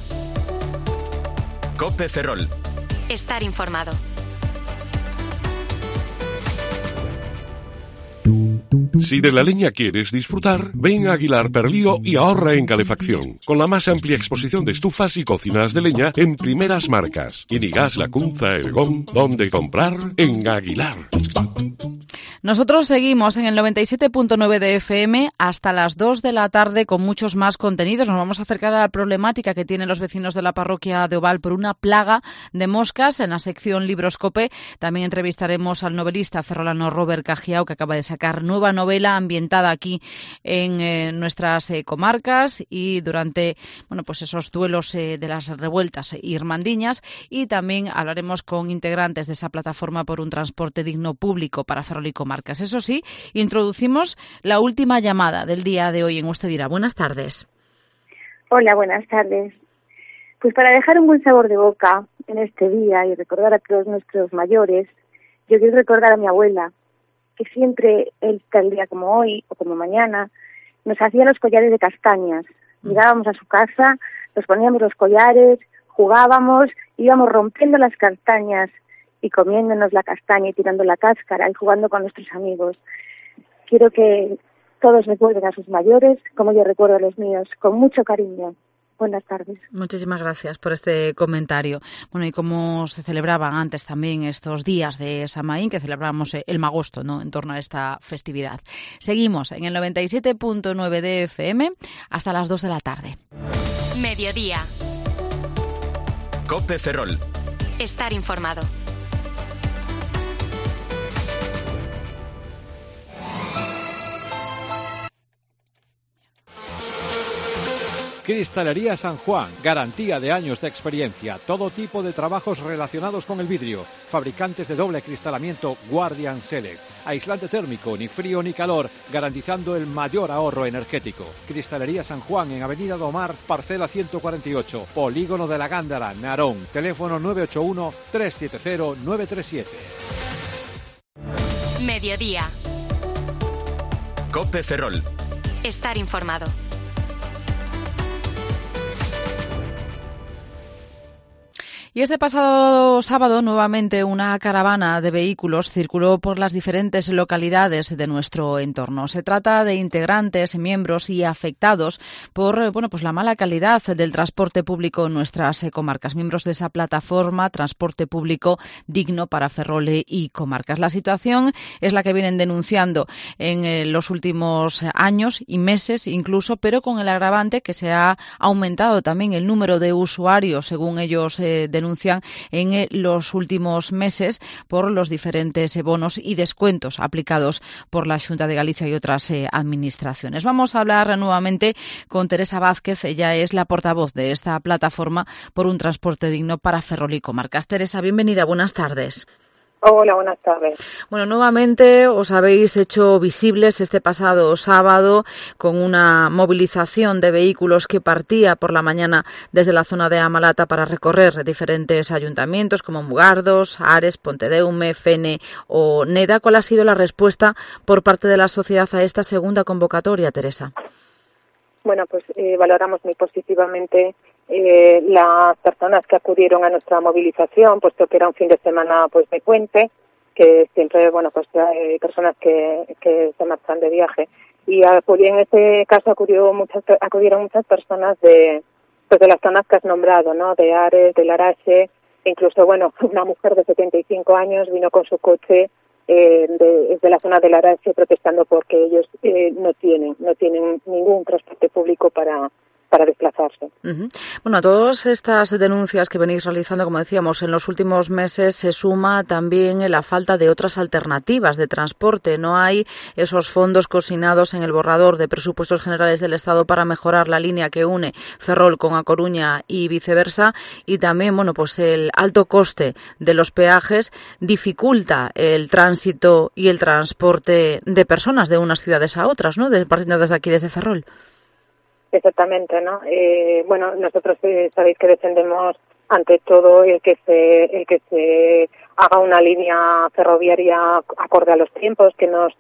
COPE Ferrol. Estar informado. Si de la leña quieres disfrutar, ven a Aguilar Perlío y ahorra en calefacción. Con la más amplia exposición de estufas y cocinas de leña en primeras marcas. Inigas, Lacunza, Ergón, donde comprar en Aguilar. Nosotros seguimos en el noventa y siete punto nueve de F M hasta las dos de la tarde con muchos más contenidos. Nos vamos a acercar a la problemática que tienen los vecinos de la parroquia de Oval por una plaga de moscas en la sección Libroscope. También entrevistaremos al novelista ferrolano Robert Cajiao, que acaba de sacar nueva novela ambientada aquí en eh, nuestras eh, comarcas y durante bueno, pues esos duelos eh, de las revueltas irmandiñas. Y también hablaremos con integrantes de esa plataforma por un transporte digno público para Ferrol y comarcas. Eso sí, introducimos la última llamada del día de hoy en Usted Dirá. Buenas tardes. Hola, buenas tardes. Pues para dejar un buen sabor de boca en este día y recordar a todos nuestros mayores, yo quiero recordar a mi abuela, que siempre, el tal día como hoy o como mañana, nos hacía los collares de castañas. Llegábamos a su casa, nos poníamos los collares, jugábamos, íbamos rompiendo las castañas y comiéndonos la castaña y tirando la cáscara y jugando con nuestros amigos. Quiero que todos recuerden a sus mayores como yo recuerdo a los míos, con mucho cariño. Buenas tardes. Muchísimas gracias por este comentario. Bueno, y como se celebraban antes también estos días de Samaín, que celebramos el magosto, ¿no?, en torno a esta festividad. Seguimos en el noventa y siete punto nueve de F M hasta las dos de la tarde. Mediodía. COPE Ferrol. Estar informado. Cristalería San Juan, garantía de años de experiencia, todo tipo de trabajos relacionados con el vidrio, fabricantes de doble acristalamiento Guardian Select, aislante térmico, ni frío ni calor, garantizando el mayor ahorro energético. Cristalería San Juan en Avenida Domar, parcela ciento cuarenta y ocho, Polígono de la Gándara, Narón, teléfono nueve ocho uno, tres siete cero, nueve tres siete. Mediodía. COPE Ferrol. Estar informado. Y este pasado sábado, nuevamente, una caravana de vehículos circuló por las diferentes localidades de nuestro entorno. Se trata de integrantes, miembros y afectados por bueno, pues la mala calidad del transporte público en nuestras comarcas, miembros de esa plataforma Transporte Público Digno para Ferrol y comarcas. La situación es la que vienen denunciando en los últimos años y meses incluso, pero con el agravante que se ha aumentado también el número de usuarios, según ellos eh, denuncian en eh, los últimos meses por los diferentes eh, bonos y descuentos aplicados por la Xunta de Galicia y otras eh, administraciones. Vamos a hablar nuevamente con Teresa Vázquez. Ella es la portavoz de esta plataforma por un transporte digno para Ferrol y comarcas. Teresa, bienvenida, buenas tardes. Hola, buenas tardes. Bueno, nuevamente os habéis hecho visibles este pasado sábado con una movilización de vehículos que partía por la mañana desde la zona de Amalata para recorrer diferentes ayuntamientos como Mugardos, Ares, Pontedeume, Fene o Neda. ¿Cuál ha sido la respuesta por parte de la sociedad a esta segunda convocatoria, Teresa? Bueno, pues eh, valoramos muy positivamente Eh, las personas que acudieron a nuestra movilización, puesto que era un fin de semana pues de puente, que siempre, bueno, pues hay personas que, que se marchan de viaje. Y acudí, en este caso acudió muchas, acudieron muchas personas de, pues de las zonas que has nombrado, ¿no? De Ares, de Larache, incluso, bueno, una mujer de setenta y cinco años vino con su coche eh, de, de la zona de Larache protestando porque ellos eh, no tienen, no tienen ningún transporte público para para desplazarse. Uh-huh. Bueno, a todas estas denuncias que venís realizando, como decíamos, en los últimos meses se suma también la falta de otras alternativas de transporte. No hay esos fondos consignados en el borrador de presupuestos generales del Estado para mejorar la línea que une Ferrol con A Coruña y viceversa, y también, bueno, pues el alto coste de los peajes dificulta el tránsito y el transporte de personas de unas ciudades a otras, ¿no? De, partiendo desde aquí, desde Ferrol. Exactamente, ¿no? Eh, bueno, nosotros eh, sabéis que defendemos ante todo el que se el que se haga una línea ferroviaria acorde a los tiempos, que nos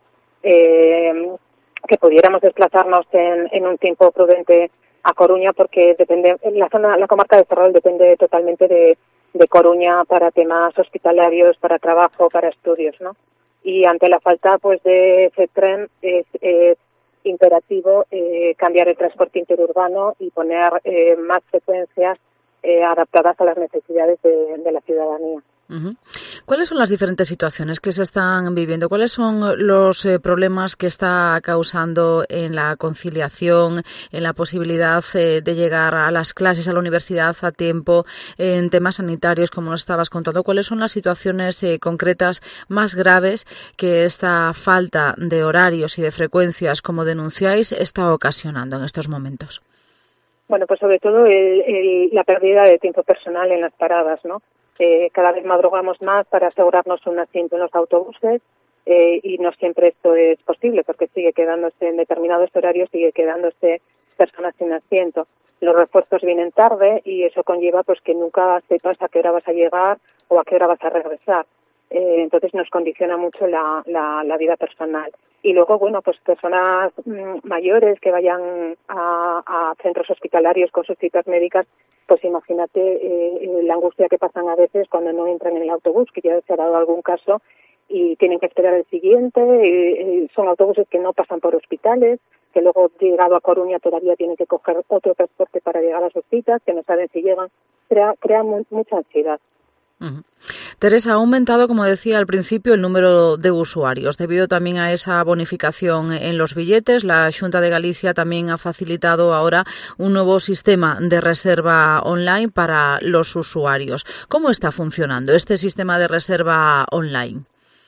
eh, que pudiéramos desplazarnos en, en un tiempo prudente a Coruña, porque depende la zona la comarca de Ferrol depende totalmente de, de Coruña para temas hospitalarios, para trabajo, para estudios, ¿no? Y ante la falta pues de ese tren es, es imperativo eh, cambiar el transporte interurbano y poner eh, más frecuencias eh, adaptadas a las necesidades de, de la ciudadanía. Uh-huh. ¿Cuáles son las diferentes situaciones que se están viviendo? ¿Cuáles son los eh, problemas que está causando en la conciliación, en la posibilidad eh, de llegar a las clases, a la universidad a tiempo, en temas sanitarios, como nos estabas contando? ¿Cuáles son las situaciones eh, concretas más graves que esta falta de horarios y de frecuencias, como denunciáis, está ocasionando en estos momentos? Bueno, pues sobre todo el, el, la pérdida de tiempo personal en las paradas, ¿no? Eh, cada vez madrugamos más para asegurarnos un asiento en los autobuses eh, y no siempre esto es posible porque sigue quedándose en determinados horarios, sigue quedándose personas sin asiento. Los refuerzos vienen tarde y eso conlleva pues que nunca sepas a qué hora vas a llegar o a qué hora vas a regresar. Eh, entonces nos condiciona mucho la, la, la vida personal. Y luego, bueno, pues personas mmm, mayores que vayan a, a centros hospitalarios con sus citas médicas, pues imagínate eh, la angustia que pasan a veces cuando no entran en el autobús, que ya se ha dado algún caso, y tienen que esperar el siguiente. Eh, son autobuses que no pasan por hospitales, que luego, llegado a Coruña, todavía tienen que coger otro transporte para llegar a sus citas, que no saben si llegan. Crea, crea mu- mucha ansiedad. Uh-huh. Teresa, ha aumentado, como decía al principio, el número de usuarios. Debido también a esa bonificación en los billetes, la Xunta de Galicia también ha facilitado ahora un nuevo sistema de reserva online para los usuarios. ¿Cómo está funcionando este sistema de reserva online?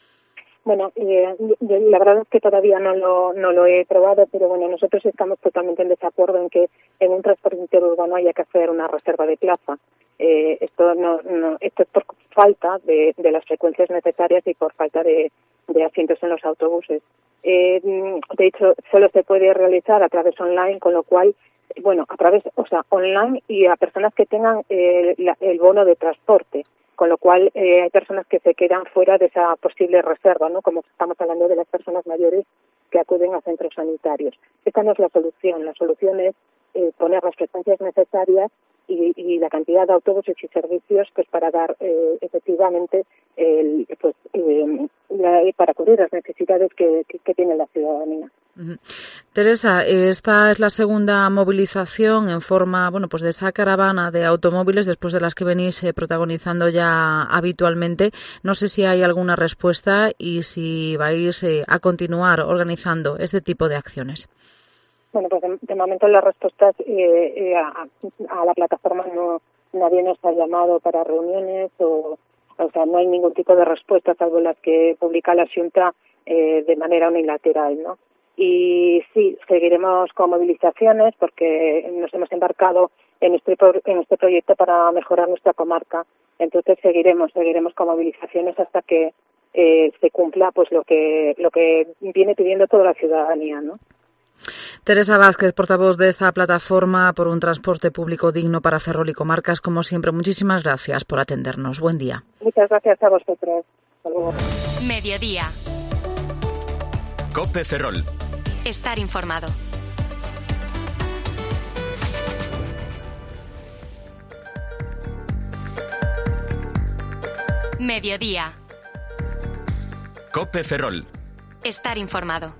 Bueno, eh, la verdad es que todavía no lo, no lo he probado, pero bueno, nosotros estamos totalmente en desacuerdo en que en un transporte interurbano haya que hacer una reserva de plaza. Eh, esto no, no, esto es por falta de, de las frecuencias necesarias y por falta de, de asientos en los autobuses. Eh, de hecho, solo se puede realizar a través online, con lo cual, bueno, a través, o sea, online y a personas que tengan eh, la, el bono de transporte, con lo cual eh, hay personas que se quedan fuera de esa posible reserva, ¿no? Como estamos hablando de las personas mayores que acuden a centros sanitarios. Esta no es la solución. La solución es eh, poner las frecuencias necesarias y, y la cantidad de autobuses y servicios pues para dar eh, efectivamente el, pues eh, la, para cubrir las necesidades que, que, que tiene la ciudadanía. Uh-huh. Teresa, esta es la segunda movilización en forma, bueno, pues de esa caravana de automóviles después de las que venís eh, protagonizando ya habitualmente. No sé si hay alguna respuesta y si vais eh, a continuar organizando este tipo de acciones. Bueno, pues de, de momento las respuestas eh, eh, a, a la plataforma no nadie nos ha llamado para reuniones o, o sea, no hay ningún tipo de respuesta salvo las que publica la Xunta eh, de manera unilateral, ¿no? Y sí, seguiremos con movilizaciones porque nos hemos embarcado en este en este proyecto para mejorar nuestra comarca. Entonces seguiremos, seguiremos con movilizaciones hasta que eh, se cumpla pues lo que lo que viene pidiendo toda la ciudadanía, ¿no? Teresa Vázquez, portavoz de esta plataforma por un transporte público digno para Ferrol y comarcas, como siempre, muchísimas gracias por atendernos. Buen día. Muchas gracias a vosotros. Hasta luego. Mediodía. COPE Ferrol. Estar informado. Mediodía. COPE Ferrol. Estar informado.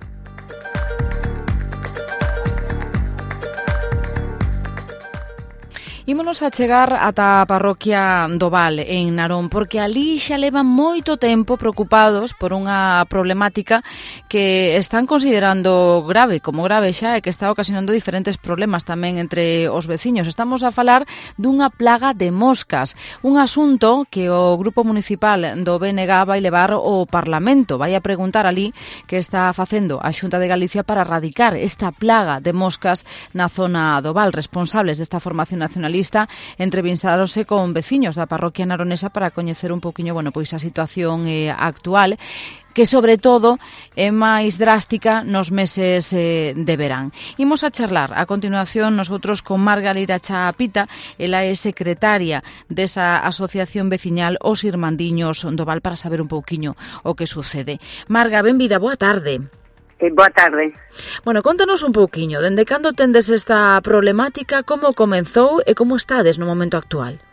Ímonos a chegar ata a parroquia do Val, en Narón, porque ali xa levan moito tempo preocupados por unha problemática que están considerando grave, como grave xa, e que está ocasionando diferentes problemas tamén entre os veciños. Estamos a falar dunha plaga de moscas, un asunto que o Grupo Municipal do B N G vai levar ao Parlamento. Vai a preguntar ali que está facendo a Xunta de Galicia para erradicar esta plaga de moscas na zona do Val. Responsables desta formación nacional entrevistáronse con veciños da parroquia naronesa para coñecer un poquinho, bueno, pois a situación eh, actual, que sobre todo é máis drástica nos meses eh, de verán. Imos a charlar a continuación nosotros con Marga Lira Chapita, ela é secretaria desa asociación veciñal Os Irmandiños do Val, para saber un pouquiño o que sucede. Marga, benvida, boa tarde. Boa tarde. Bueno, contanos un pouquiño, dende cando tendes esta problemática, como comenzou e como estades no momento actual?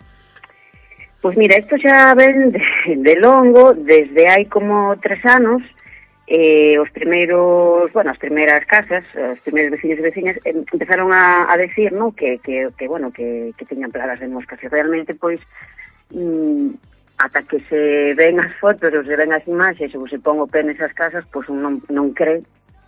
Pois mira, isto xa ven de, de longo, desde hai como tres anos, eh, os primeiros, bueno, as primeiras casas, os primeiros veciños e veciñas empezaron a, a decir, ¿no?, que, que, que bueno, que, que tiñan plagas de moscas, e realmente, pois, mm, ata que se ven as fotos ou se ven as imaxes ou se pon o pé nesas casas, pois un non, non cree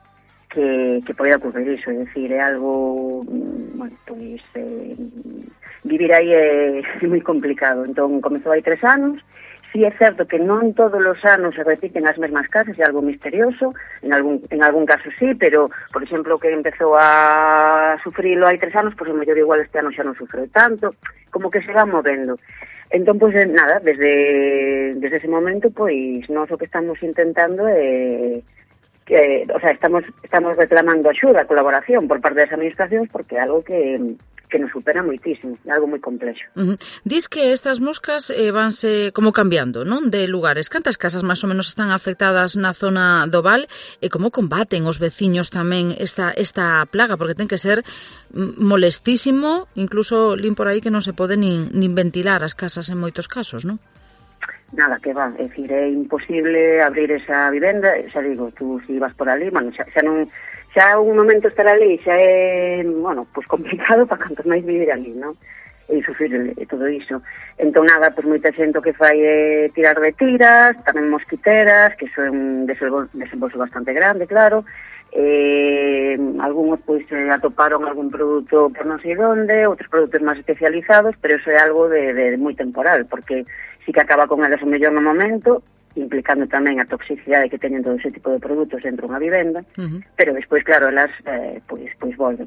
que, que poida ocurrir iso, é dicir, é algo, bueno, pois, eh, vivir aí é, é moi complicado. Entón, comezou hai tres anos, si é certo que non todos os anos se repiten as mesmas casas, é algo misterioso, en algún, en algún caso sí, pero, por exemplo, que empezou a sufrilo hai tres anos, pois o mellor igual este ano xa non sufreu tanto, como que se va movendo. Entón, pois, nada, desde, desde ese momento, pois, nós o que estamos intentando é que, o sea, estamos estamos reclamando axuda, colaboración por parte das administracións, porque é algo que, que nos supera moitísimo, é algo moi complexo. Uh-huh. Dis que estas moscas eh, vanse como cambiando, non, de lugares. Cantas casas máis ou menos están afectadas na zona do Val e como combaten os veciños tamén esta esta plaga, porque ten que ser molestísimo, incluso lín por aí que non se pode nin, nin ventilar as casas en moitos casos, non? Nada, que va, é dicir, é imposible abrir esa vivenda, xa digo, tú si vas por ali, bueno, xa, xa non, xa un momento estar ali, xa é, bueno, pois complicado para cantos máis vivir ali, non? E sufrir e todo iso. Entón, nada, pois moita xente que fai é tirar de tiras, tamén mosquiteras, que iso é un desembolso bastante grande, claro. Eh, algúns pois eh, atoparon algún produto por non sei onde, outros produtos máis especializados, pero iso é algo de, de, de moi temporal, porque sí que acaba con elas o mellor no momento, implicando tamén a toxicidade que teñen todo ese tipo de produtos dentro dunha vivenda, uh-huh. Pero despois, claro, elas eh, pois, pois volven.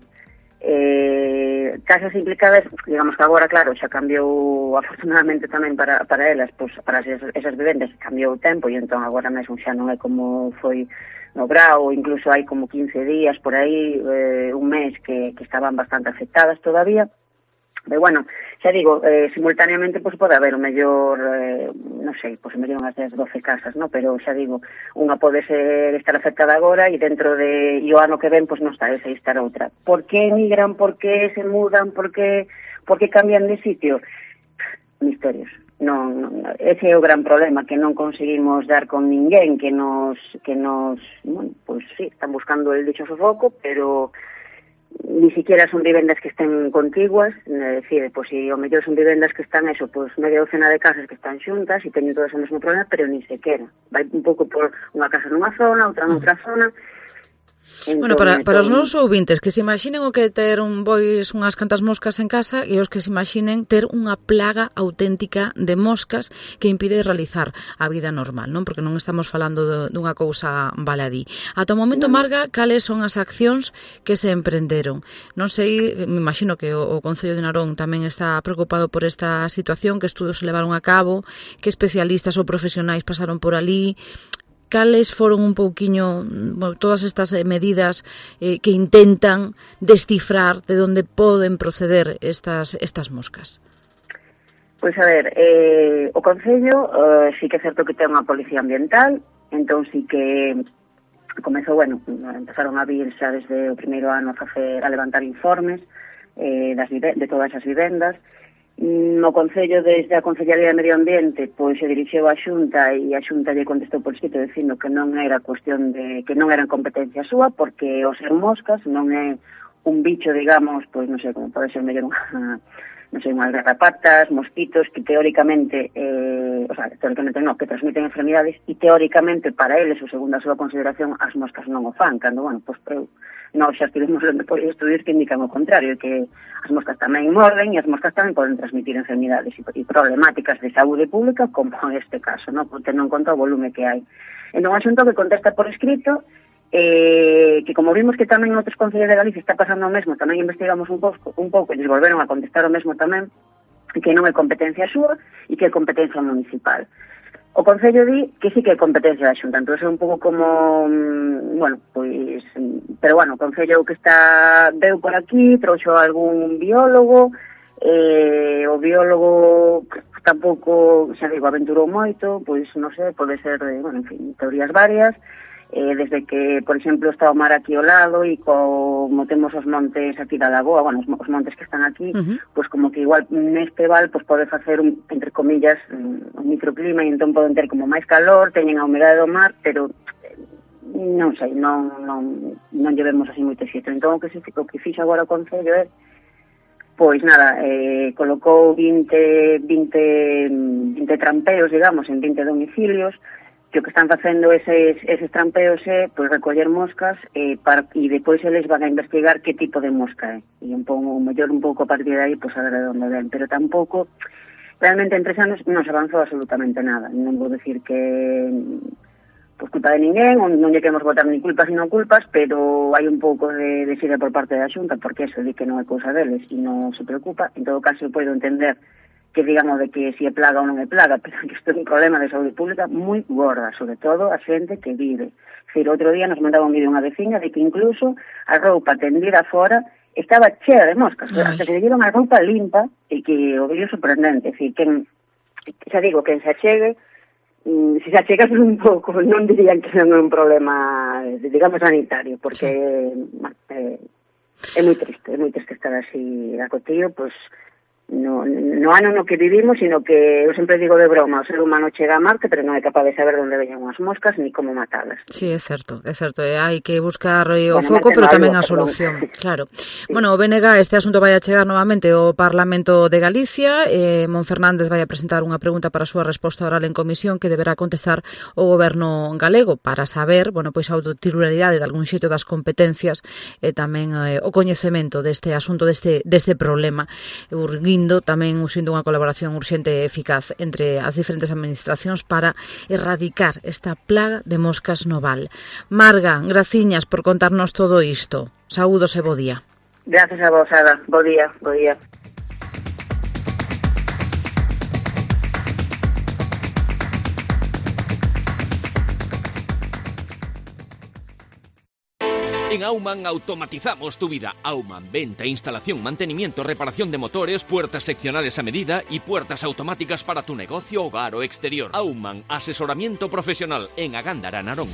Eh, casas implicadas, digamos que agora, claro, xa cambiou afortunadamente tamén para, para elas, pois, para esas, esas vivendas cambiou o tempo, e entón agora mesmo xa non é como foi no Brao, incluso hai como quince días por aí, eh, un mes que, que estaban bastante afectadas todavía. Pero bueno, xa digo, eh, simultaneamente pois pode haber o mellor, eh, non sei, pois o mellor unhas dez, doce casas, no? Pero xa digo, unha pode ser estar afectada agora e dentro de e o ano que ven pois non está esa e estar outra. Por que emigran, por que se mudan, por que, por que cambian de sitio? Misterios. Non, non, ese é o gran problema, que non conseguimos dar con ninguén, que nos, que nos, bueno, pois sí, están buscando el dichoso foco, pero ni siquiera son vivendas que estén contiguas, é dicir, pois si o mellor son vivendas que están eso, pois media docena de casas que están xuntas e teñen todas o mesmo problema, pero ni sequera. Vai un pouco por unha casa nunha zona, outra noutra zona, Bueno, para, para os nosos ouvintes que se imaginen o que ter un bois unhas cantas moscas en casa e os que se imaginen ter unha plaga auténtica de moscas que impide realizar a vida normal, non? Porque non estamos falando de, dunha cousa baladí. Ata o momento, Marga, cales son as accións que se emprenderon? Non sei, me imagino que o, o Concello de Narón tamén está preocupado por esta situación, que estudos se levaron a cabo, que especialistas ou profesionais pasaron por ali. Cales foron un pouquiño bueno, todas estas medidas eh, que intentan descifrar de onde poden proceder estas estas moscas? Pois a ver, eh, o Concello eh, sí que é certo que ten unha policía ambiental, entón sí que comezou, bueno, empezaron a vir xa desde o primeiro ano a facer, a levantar informes eh, das, de todas as vivendas. No Concello, desde a Concellaría de Medio Ambiente, pois se dirixeu á Xunta e a Xunta lle contestou por escrito dicindo que non era cuestión de que non era competencia súa, porque o ser moscas non é un bicho, digamos, pois non sei, como pode ser mellor unha, non sei, unhas garrapatas, mosquitos que teóricamente, eh, o sea, teóricamente non, que transmiten enfermidades e teóricamente para eles, ou segundo a súa consideración, as moscas non o fan, cando, bueno, pois eu nós xa estivemos lendo por estudios que indican o contrario, que as moscas tamén morden e as moscas tamén poden transmitir enfermidades e problemáticas de saúde pública, como este caso, ¿no? Por tendo en conta o volume que hai. Entón, un asunto que contesta por escrito, eh, que como vimos que tamén en outros concellos de Galicia está pasando o mesmo, tamén investigamos un pouco, un pouco e les volveron a contestar o mesmo tamén, que non é competencia súa e que é competencia municipal. O Concello di que sí que é competencia da Xunta, entón é un pouco como, bueno, pois, pero bueno, o Concello que está, veu por aquí, trouxo algún biólogo, eh, o biólogo tampouco, xa digo, aventurou moito, pois, non sei, pode ser, bueno, en fin, teorías varias, eh, desde que, por exemplo, está o mar aquí ao lado e como temos os montes aquí da lagoa, bueno, os, os montes que están aquí, uh-huh. Pois como que igual neste val pois pode facer, un, entre comillas, un, un microclima e entón poden ter como máis calor, teñen a humedade do mar, pero non sei, non, non, non llevemos así moito xito. Entón o que, se, o que fixo agora o Concello é pois nada, eh, colocou vinte, vinte, vinte trampeos, digamos, en vinte domicilios, que o que están facendo eses, eses trampeos é pois, recoller moscas eh, para, e depois eles van a investigar que tipo de mosca é. E un pouco, mellor un pouco a partir de aí, pois a ver de onde ven. Pero tampouco, realmente en tres anos non se avanzou absolutamente nada. Non vou decir que pois, culpa de ninguén, non lle queremos botar ni culpas ni non culpas, pero hai un pouco de desida por parte da Xunta, porque eso di que non é cousa deles e non se preocupa. En todo caso, podo entender que digamos de que si é plaga ou non é plaga, pero que isto é un problema de saúde pública moi gorda, sobre todo a xente que vive. Decir, outro día nos mandaba un vídeo unha veciña de que incluso a roupa tendida fora estaba chea de moscas, Ay. hasta que le dieron a roupa limpa e que o vídeo sorprendente. Decir, que, xa digo, que se achegue, se se achegas un pouco, non dirían que non é un problema, digamos, sanitario, porque sí. eh, é moi triste, é moi triste estar así a cotillo, pois, No, no ano no que vivimos, sino que eu sempre digo de broma, o ser humano chega a Marte, pero non é capaz de saber onde veñen as moscas ni como matalas. Sí, é certo, é certo, e hai que buscar o bueno, foco, pero tamén a solución, claro. Sí. Bueno, o B N G, este asunto vai a chegar novamente ao Parlamento de Galicia, eh, Mon Fernández vai a presentar unha pregunta para a súa resposta oral en comisión que deberá contestar o goberno galego para saber, bueno, pois a autotitularidade de algún xeito das competencias e tamén eh, o coñecemento deste asunto, deste, deste problema, urgindo tamén usindo unha colaboración urxente e eficaz entre as diferentes administracións para erradicar esta plaga de moscas no val. Marga, graciñas por contarnos todo isto. Saúdos e bo día. Gracias a vos, Ada. Bo día, bo día. En Aumann automatizamos tu vida. Aumann, venta, instalación, mantenimiento, reparación de motores, puertas seccionales a medida y puertas automáticas para tu negocio, hogar o exterior. Aumann, asesoramiento profesional en Agándara, Narón.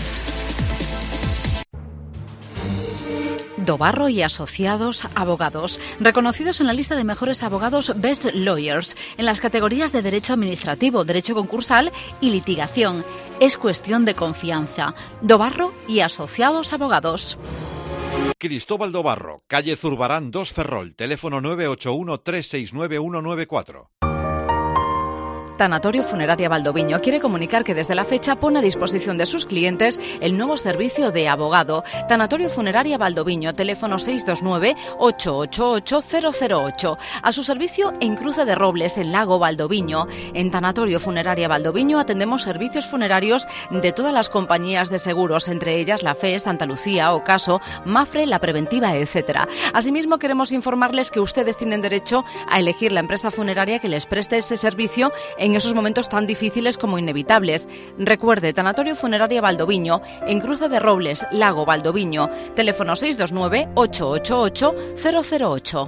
Dobarro y Asociados Abogados, reconocidos en la lista de mejores abogados Best Lawyers en las categorías de Derecho Administrativo, Derecho Concursal y Litigación. Es cuestión de confianza. Dobarro y Asociados Abogados. Cristóbal Dobarro, calle Zurbarán dos Ferrol, teléfono nueve ocho uno, tres seis nueve, uno nueve cuatro. Tanatorio Funeraria Valdoviño quiere comunicar que desde la fecha pone a disposición de sus clientes el nuevo servicio de abogado. Tanatorio Funeraria Valdoviño, teléfono seis dos nueve, ocho ocho ocho, cero cero ocho. A su servicio en Cruce de Robles, en Lago Valdoviño. En Tanatorio Funeraria Valdoviño atendemos servicios funerarios de todas las compañías de seguros, entre ellas la F E, Santa Lucía, Ocaso, Mafre, La Preventiva, etcétera. Asimismo, queremos informarles que ustedes tienen derecho a elegir la empresa funeraria que les preste ese servicio en esos momentos tan difíciles como inevitables. Recuerde, Tanatorio Funeraria Valdoviño, en Cruce de Robles, Lago Valdoviño, teléfono seis dos nueve, ocho ocho ocho, cero cero ocho.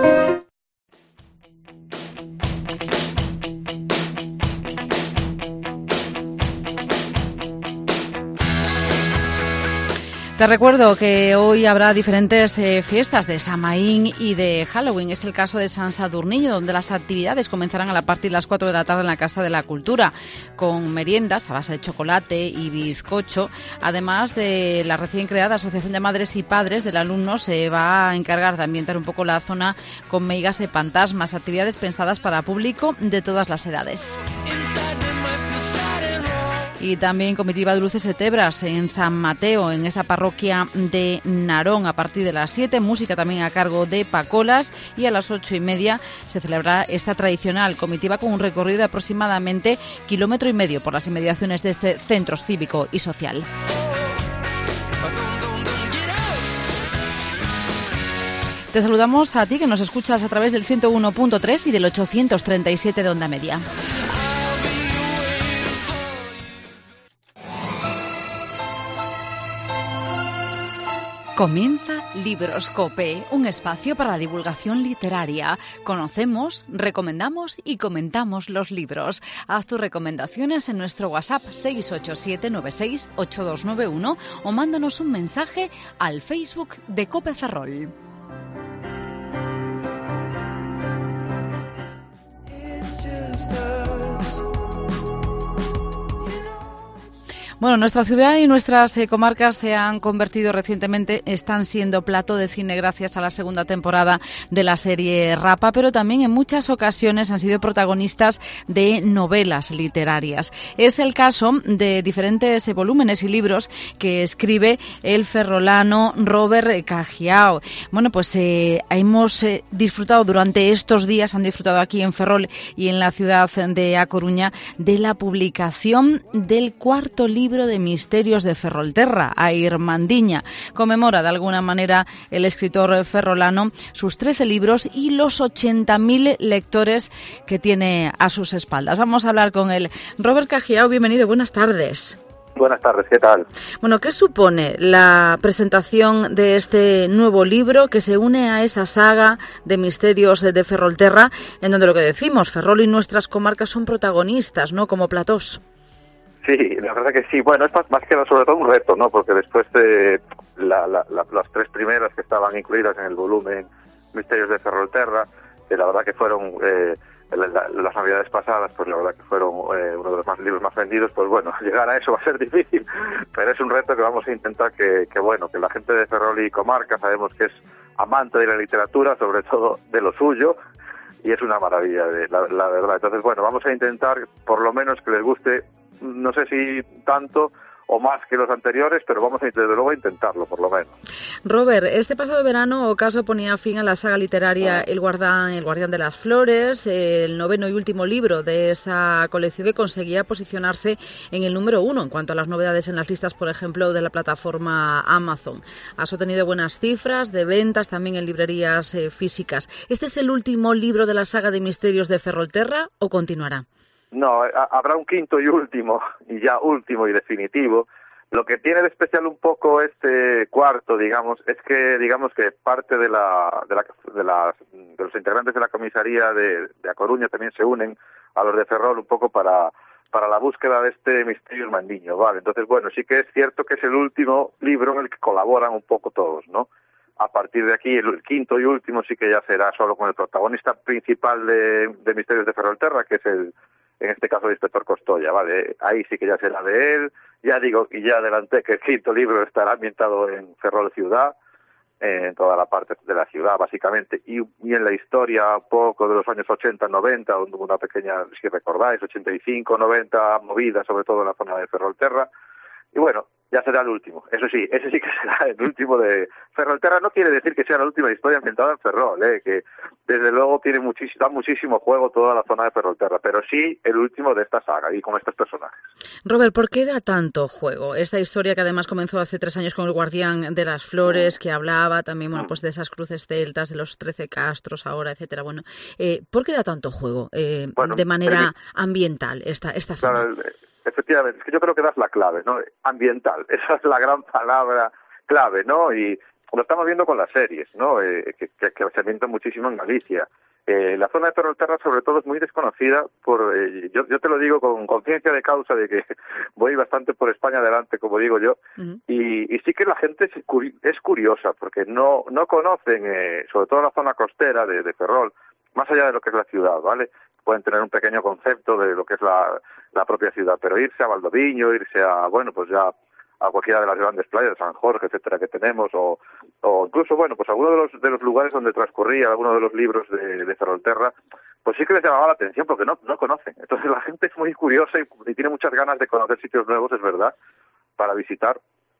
Te recuerdo que hoy habrá diferentes eh, fiestas de Samaín y de Halloween. Es el caso de San Sadurniño, donde las actividades comenzarán a partir de las cuatro de la tarde en la Casa de la Cultura, con meriendas a base de chocolate y bizcocho. Además de la recién creada Asociación de Madres y Padres del Alumno, se va a encargar de ambientar un poco la zona con meigas de fantasmas, actividades pensadas para público de todas las edades. Y también comitiva de luces e tebras en San Mateo, en esta parroquia de Narón, a partir de las siete, música también a cargo de Pacolas, y a las ocho y media se celebrará esta tradicional comitiva con un recorrido de aproximadamente kilómetro y medio por las inmediaciones de este centro cívico y social. Te saludamos a ti que nos escuchas a través del ciento uno punto tres y del ochocientos treinta y siete de Onda Media. Comienza Libroscope, un espacio para la divulgación literaria. Conocemos, recomendamos y comentamos los libros. Haz tus recomendaciones en nuestro WhatsApp seis ocho siete nueve seis ocho dos nueve uno o mándanos un mensaje al Facebook de Cope Ferrol. Bueno, nuestra ciudad y nuestras eh, comarcas se han convertido recientemente, están siendo plato de cine gracias a la segunda temporada de la serie Rapa, pero también en muchas ocasiones han sido protagonistas de novelas literarias. Es el caso de diferentes eh, volúmenes y libros que escribe el ferrolano Robert Cajiao. Bueno, pues eh, hemos eh, disfrutado durante estos días, han disfrutado aquí en Ferrol y en la ciudad de A Coruña, de la publicación del cuarto libro de Misterios de Ferrolterra, a Irmandiña. Conmemora de alguna manera el escritor ferrolano sus trece libros y los ochenta mil lectores que tiene a sus espaldas. Vamos a hablar con él. Robert Cajiao, bienvenido, buenas tardes. Buenas tardes, ¿qué tal? Bueno, ¿qué supone la presentación de este nuevo libro que se une a esa saga de Misterios de Ferrolterra, en donde lo que decimos, Ferrol y nuestras comarcas son protagonistas, ¿no?, como platós? Sí, la verdad que sí. Bueno, es más, más que nada sobre todo un reto, ¿no? Porque después de la, la, la, las tres primeras que estaban incluidas en el volumen Misterios de Ferrolterra, que la verdad que fueron eh, la, la, las navidades pasadas, pues la verdad que fueron eh, uno de los más libros más vendidos, pues bueno, llegar a eso va a ser difícil, pero es un reto que vamos a intentar que, que bueno, que la gente de Ferrol y comarca sabemos que es amante de la literatura, sobre todo de lo suyo, y es una maravilla, de, la, la verdad. Entonces, bueno, vamos a intentar por lo menos que les guste, no sé si tanto o más que los anteriores, pero vamos a desde luego a intentarlo, por lo menos. Robert, este pasado verano Ocaso ponía fin a la saga literaria El Guardián, El Guardián de las Flores, el noveno y último libro de esa colección que conseguía posicionarse en el número uno en cuanto a las novedades en las listas, por ejemplo, de la plataforma Amazon. Has obtenido buenas cifras de ventas también en librerías eh, físicas. ¿Este es el último libro de la saga de Misterios de Ferrolterra o continuará? No, habrá un quinto y último, y ya último y definitivo. Lo que tiene de especial un poco este cuarto, digamos, es que, digamos que parte de la, de la, de las, de los integrantes de la comisaría de, de A Coruña también se unen a los de Ferrol un poco para, para la búsqueda de este misterio irmandiño, ¿vale? Entonces, bueno, sí que es cierto que es el último libro en el que colaboran un poco todos, ¿no? A partir de aquí, el quinto y último sí que ya será solo con el protagonista principal de, de Misterios de Ferrolterra, que es el, en este caso el inspector Costoya, ¿vale? Ahí sí que ya será de él. Ya digo, y ya adelanté que el quinto libro estará ambientado en Ferrol ciudad. eh, en toda la parte de la ciudad, básicamente, y, y en la historia poco de los años ochenta, noventa, una pequeña, si recordáis, ochenta y cinco, noventa, movida, sobre todo en la zona de Ferrolterra, y bueno, ya será el último. Eso sí, ese sí que será el último de Ferrolterra. No quiere decir que sea la última historia ambientada en Ferrol, ¿eh? Que desde luego tiene muchísimo, da muchísimo juego toda la zona de Ferrolterra, pero sí el último de esta saga y con estos personajes. Robert, ¿por qué da tanto juego esta historia que además comenzó hace tres años con el Guardián de las Flores, que hablaba también, bueno, pues de esas cruces celtas, de los trece castros ahora, etcétera? Bueno, eh, ¿por qué da tanto juego eh, bueno, de manera ambiental esta, esta zona? Claro, efectivamente, es que yo creo que das la clave, ¿no? Ambiental, esa es la gran palabra clave, ¿no? Y lo estamos viendo con las series, ¿no? Eh, que, que, que se ambientan muchísimo en Galicia. Eh, la zona de Ferrolterra, sobre todo, es muy desconocida por, eh, yo, yo te lo digo con conciencia de causa de que voy bastante por España adelante, como digo yo, uh-huh. y, y sí que la gente es, curi- es curiosa, porque no, no conocen, eh, sobre todo la zona costera de, de Ferrol, más allá de lo que es la ciudad, ¿vale? Pueden tener un pequeño concepto de lo que es la, la propia ciudad, pero irse a Valdoviño, irse a, bueno, pues ya a cualquiera de las grandes playas de San Jorge, etcétera, que tenemos, o, o incluso, bueno, pues alguno de los, de los lugares donde transcurría alguno de los libros de, de Ferrolterra, pues sí que les llamaba la atención porque no, no conocen. Entonces la gente es muy curiosa y, y tiene muchas ganas de conocer sitios nuevos, es verdad, para visitar.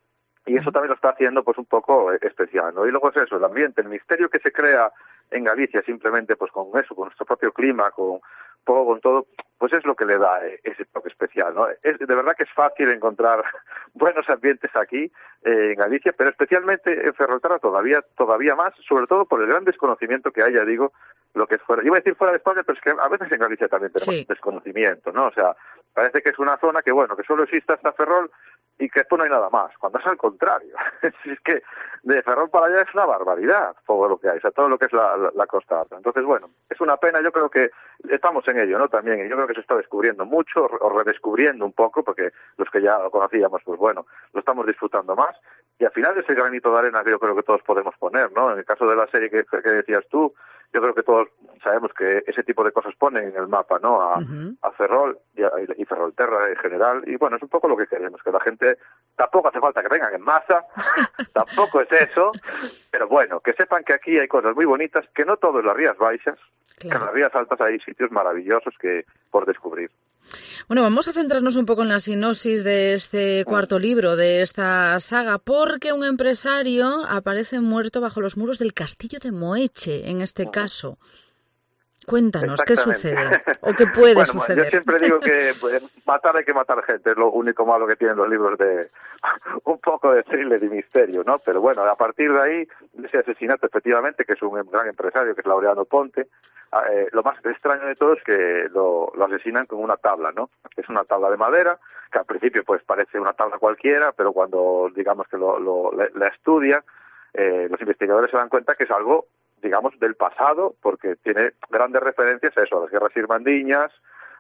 Y eso también lo está haciendo pues un poco especial, ¿no? Y luego es eso, el ambiente, el misterio que se crea en Galicia simplemente pues con eso, con nuestro propio clima, con poco con todo, pues es lo que le da ese toque especial, ¿no? Es, de verdad que es fácil encontrar buenos ambientes aquí eh, en Galicia, pero especialmente en Ferrolterra todavía todavía más, sobre todo por el gran desconocimiento que hay, ya digo, lo que es fuera. Yo iba a decir fuera de España, pero es que a veces en Galicia también tenemos sí. desconocimiento, ¿no? O sea, parece que es una zona que, bueno, que solo existe hasta Ferrol y que esto no hay nada más, cuando es al contrario. Es que de Ferrol para allá es una barbaridad todo lo que hay, o sea, todo lo que es la, la, la costa alta. Entonces, bueno, es una pena, yo creo que estamos en ello, ¿no? También, y yo creo que se está descubriendo mucho, o redescubriendo un poco, porque los que ya lo conocíamos, pues bueno, lo estamos disfrutando más, y al final ese granito de arena que yo creo que todos podemos poner, ¿no? En el caso de la serie que, que decías tú, yo creo que todos sabemos que ese tipo de cosas ponen en el mapa, ¿no? A, uh-huh. a Ferrol y, a, y Ferrolterra en general, y bueno, es un poco lo que queremos, que la gente, tampoco hace falta que vengan en masa, tampoco es eso, pero bueno, que sepan que aquí hay cosas muy bonitas, que no todo es las Rías Baixas, claro. Que en las Rías Altas hay sitios maravillosos que por descubrir. Bueno, vamos a centrarnos un poco en la sinopsis de este cuarto libro, de esta saga, porque un empresario aparece muerto bajo los muros del castillo de Moeche, en este caso. Cuéntanos, ¿qué sucede? ¿O qué puede bueno, suceder? Yo siempre digo que pues, matar hay que matar gente, es lo único malo que tienen los libros de un poco de thriller y misterio, ¿no? Pero bueno, a partir de ahí, ese asesinato, efectivamente, que es un gran empresario, que es Laureano Ponte, eh, lo más extraño de todo es que lo, lo asesinan con una tabla, ¿no? Es una tabla de madera, que al principio pues parece una tabla cualquiera, pero cuando digamos que lo, lo la estudian, eh, los investigadores se dan cuenta que es algo, digamos, del pasado, porque tiene grandes referencias a eso, a las guerras irmandiñas,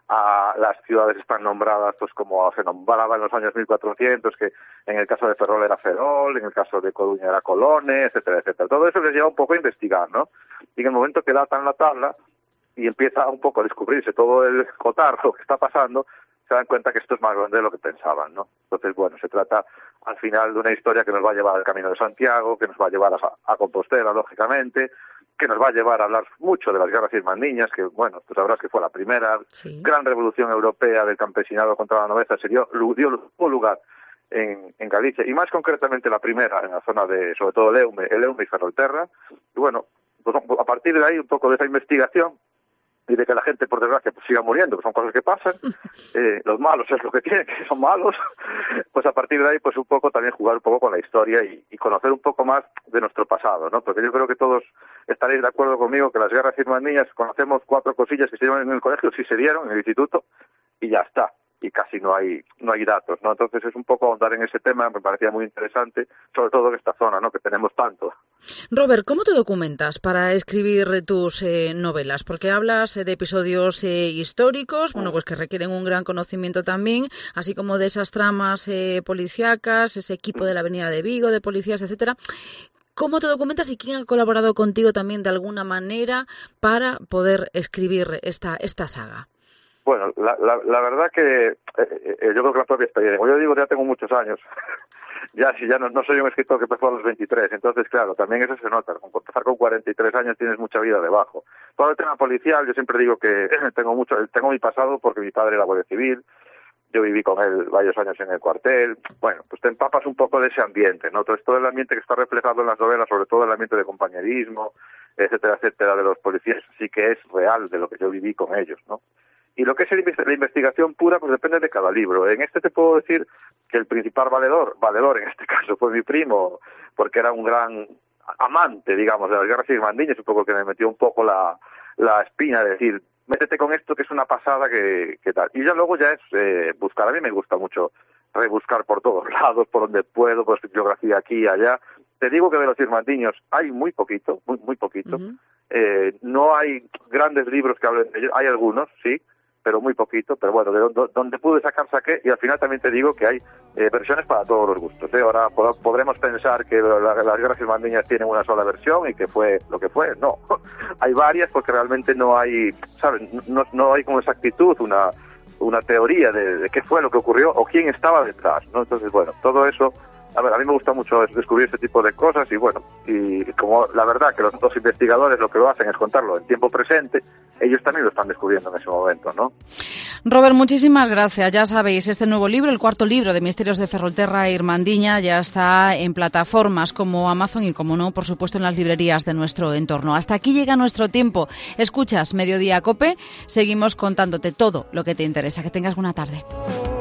a las ciudades están nombradas pues como se nombraba en los años mil cuatrocientos, que en el caso de Ferrol era Ferrol, en el caso de Coruña era Colone, etcétera, etcétera. Todo eso les lleva un poco a investigar, ¿no? Y en el momento que datan la tabla y empieza un poco a descubrirse todo el cotarro que está pasando, se dan cuenta que esto es más grande de lo que pensaban, ¿no? Entonces, bueno, se trata al final de una historia que nos va a llevar al Camino de Santiago, que nos va a llevar a, a Compostela, lógicamente, que nos va a llevar a hablar mucho de las guerras irmandiñas, que, bueno, tú sabrás que fue la primera sí. gran revolución europea del campesinado contra la nobleza, se dio, dio lugar en, en Galicia, y más concretamente la primera en la zona de, sobre todo, el Eume, el Eume y Ferrolterra. Y bueno, pues a partir de ahí, un poco de esa investigación, y de que la gente, por desgracia, pues siga muriendo, que son cosas que pasan, eh, los malos es lo que tienen, que son malos, pues a partir de ahí, pues un poco también jugar un poco con la historia y, y conocer un poco más de nuestro pasado, ¿no? Porque yo creo que todos estaréis de acuerdo conmigo que las guerras irmandiñas conocemos cuatro cosillas que se llevan en el colegio, sí se dieron en el instituto, y ya está. Y casi no hay no hay datos, ¿no? Entonces es un poco ahondar en ese tema, me parecía muy interesante, sobre todo en esta zona, ¿no? Que tenemos tanto. Robert, ¿cómo te documentas para escribir tus eh, novelas? Porque hablas eh, de episodios eh, históricos, bueno, pues que requieren un gran conocimiento también, así como de esas tramas eh, policíacas, ese equipo de la Avenida de Vigo, de policías, etcétera. ¿Cómo te documentas y quién ha colaborado contigo también de alguna manera para poder escribir esta esta saga? Bueno, la, la, la verdad que eh, eh, yo creo que la propia experiencia, como yo digo, ya tengo muchos años ya si ya no, no soy un escritor que empezó a los veintitrés, entonces claro, también eso se nota, con empezar con cuarenta y tres años tienes mucha vida debajo. Todo el tema policial, yo siempre digo que tengo mucho, tengo mi pasado porque mi padre era guardia civil, yo viví con él varios años en el cuartel, bueno, pues te empapas un poco de ese ambiente, ¿no? Entonces todo el ambiente que está reflejado en las novelas, sobre todo el ambiente de compañerismo, etcétera, etcétera, de los policías, sí que es real de lo que yo viví con ellos, ¿no? Y lo que es la investigación pura, pues depende de cada libro. En este te puedo decir que el principal valedor, valedor en este caso, fue mi primo, porque era un gran amante, digamos, de las guerras irmandiñas, un poco que me metió un poco la, la espina de decir, métete con esto que es una pasada que, que tal. Y ya luego ya es eh, buscar. A mí me gusta mucho rebuscar por todos lados, por donde puedo, pues bibliografía aquí y allá. Te digo que de los irmandiños hay muy poquito, muy, muy poquito. Uh-huh. Eh, no hay grandes libros que hablen de ellos, hay algunos, sí, pero muy poquito, pero bueno, de donde, donde pude sacar, saqué, y al final también te digo que hay eh, versiones para todos los gustos, ¿eh? Ahora pod- podremos pensar que la, las guerras irmandiñas tienen una sola versión y que fue lo que fue, no, hay varias porque realmente no hay, ¿sabes? No, no hay con exactitud una, una teoría de, de qué fue lo que ocurrió o quién estaba detrás, ¿no? Entonces, bueno, todo eso, a ver, a mí me gusta mucho descubrir este tipo de cosas y bueno, y como la verdad que los dos investigadores lo que lo hacen es contarlo en tiempo presente, ellos también lo están descubriendo en ese momento, ¿no? Robert, muchísimas gracias. Ya sabéis, este nuevo libro, el cuarto libro de Misterios de Ferrolterra e Irmandiña, ya está en plataformas como Amazon y, como no, por supuesto, en las librerías de nuestro entorno. Hasta aquí llega nuestro tiempo. Escuchas Mediodía Cope, seguimos contándote todo lo que te interesa. Que tengas buena tarde.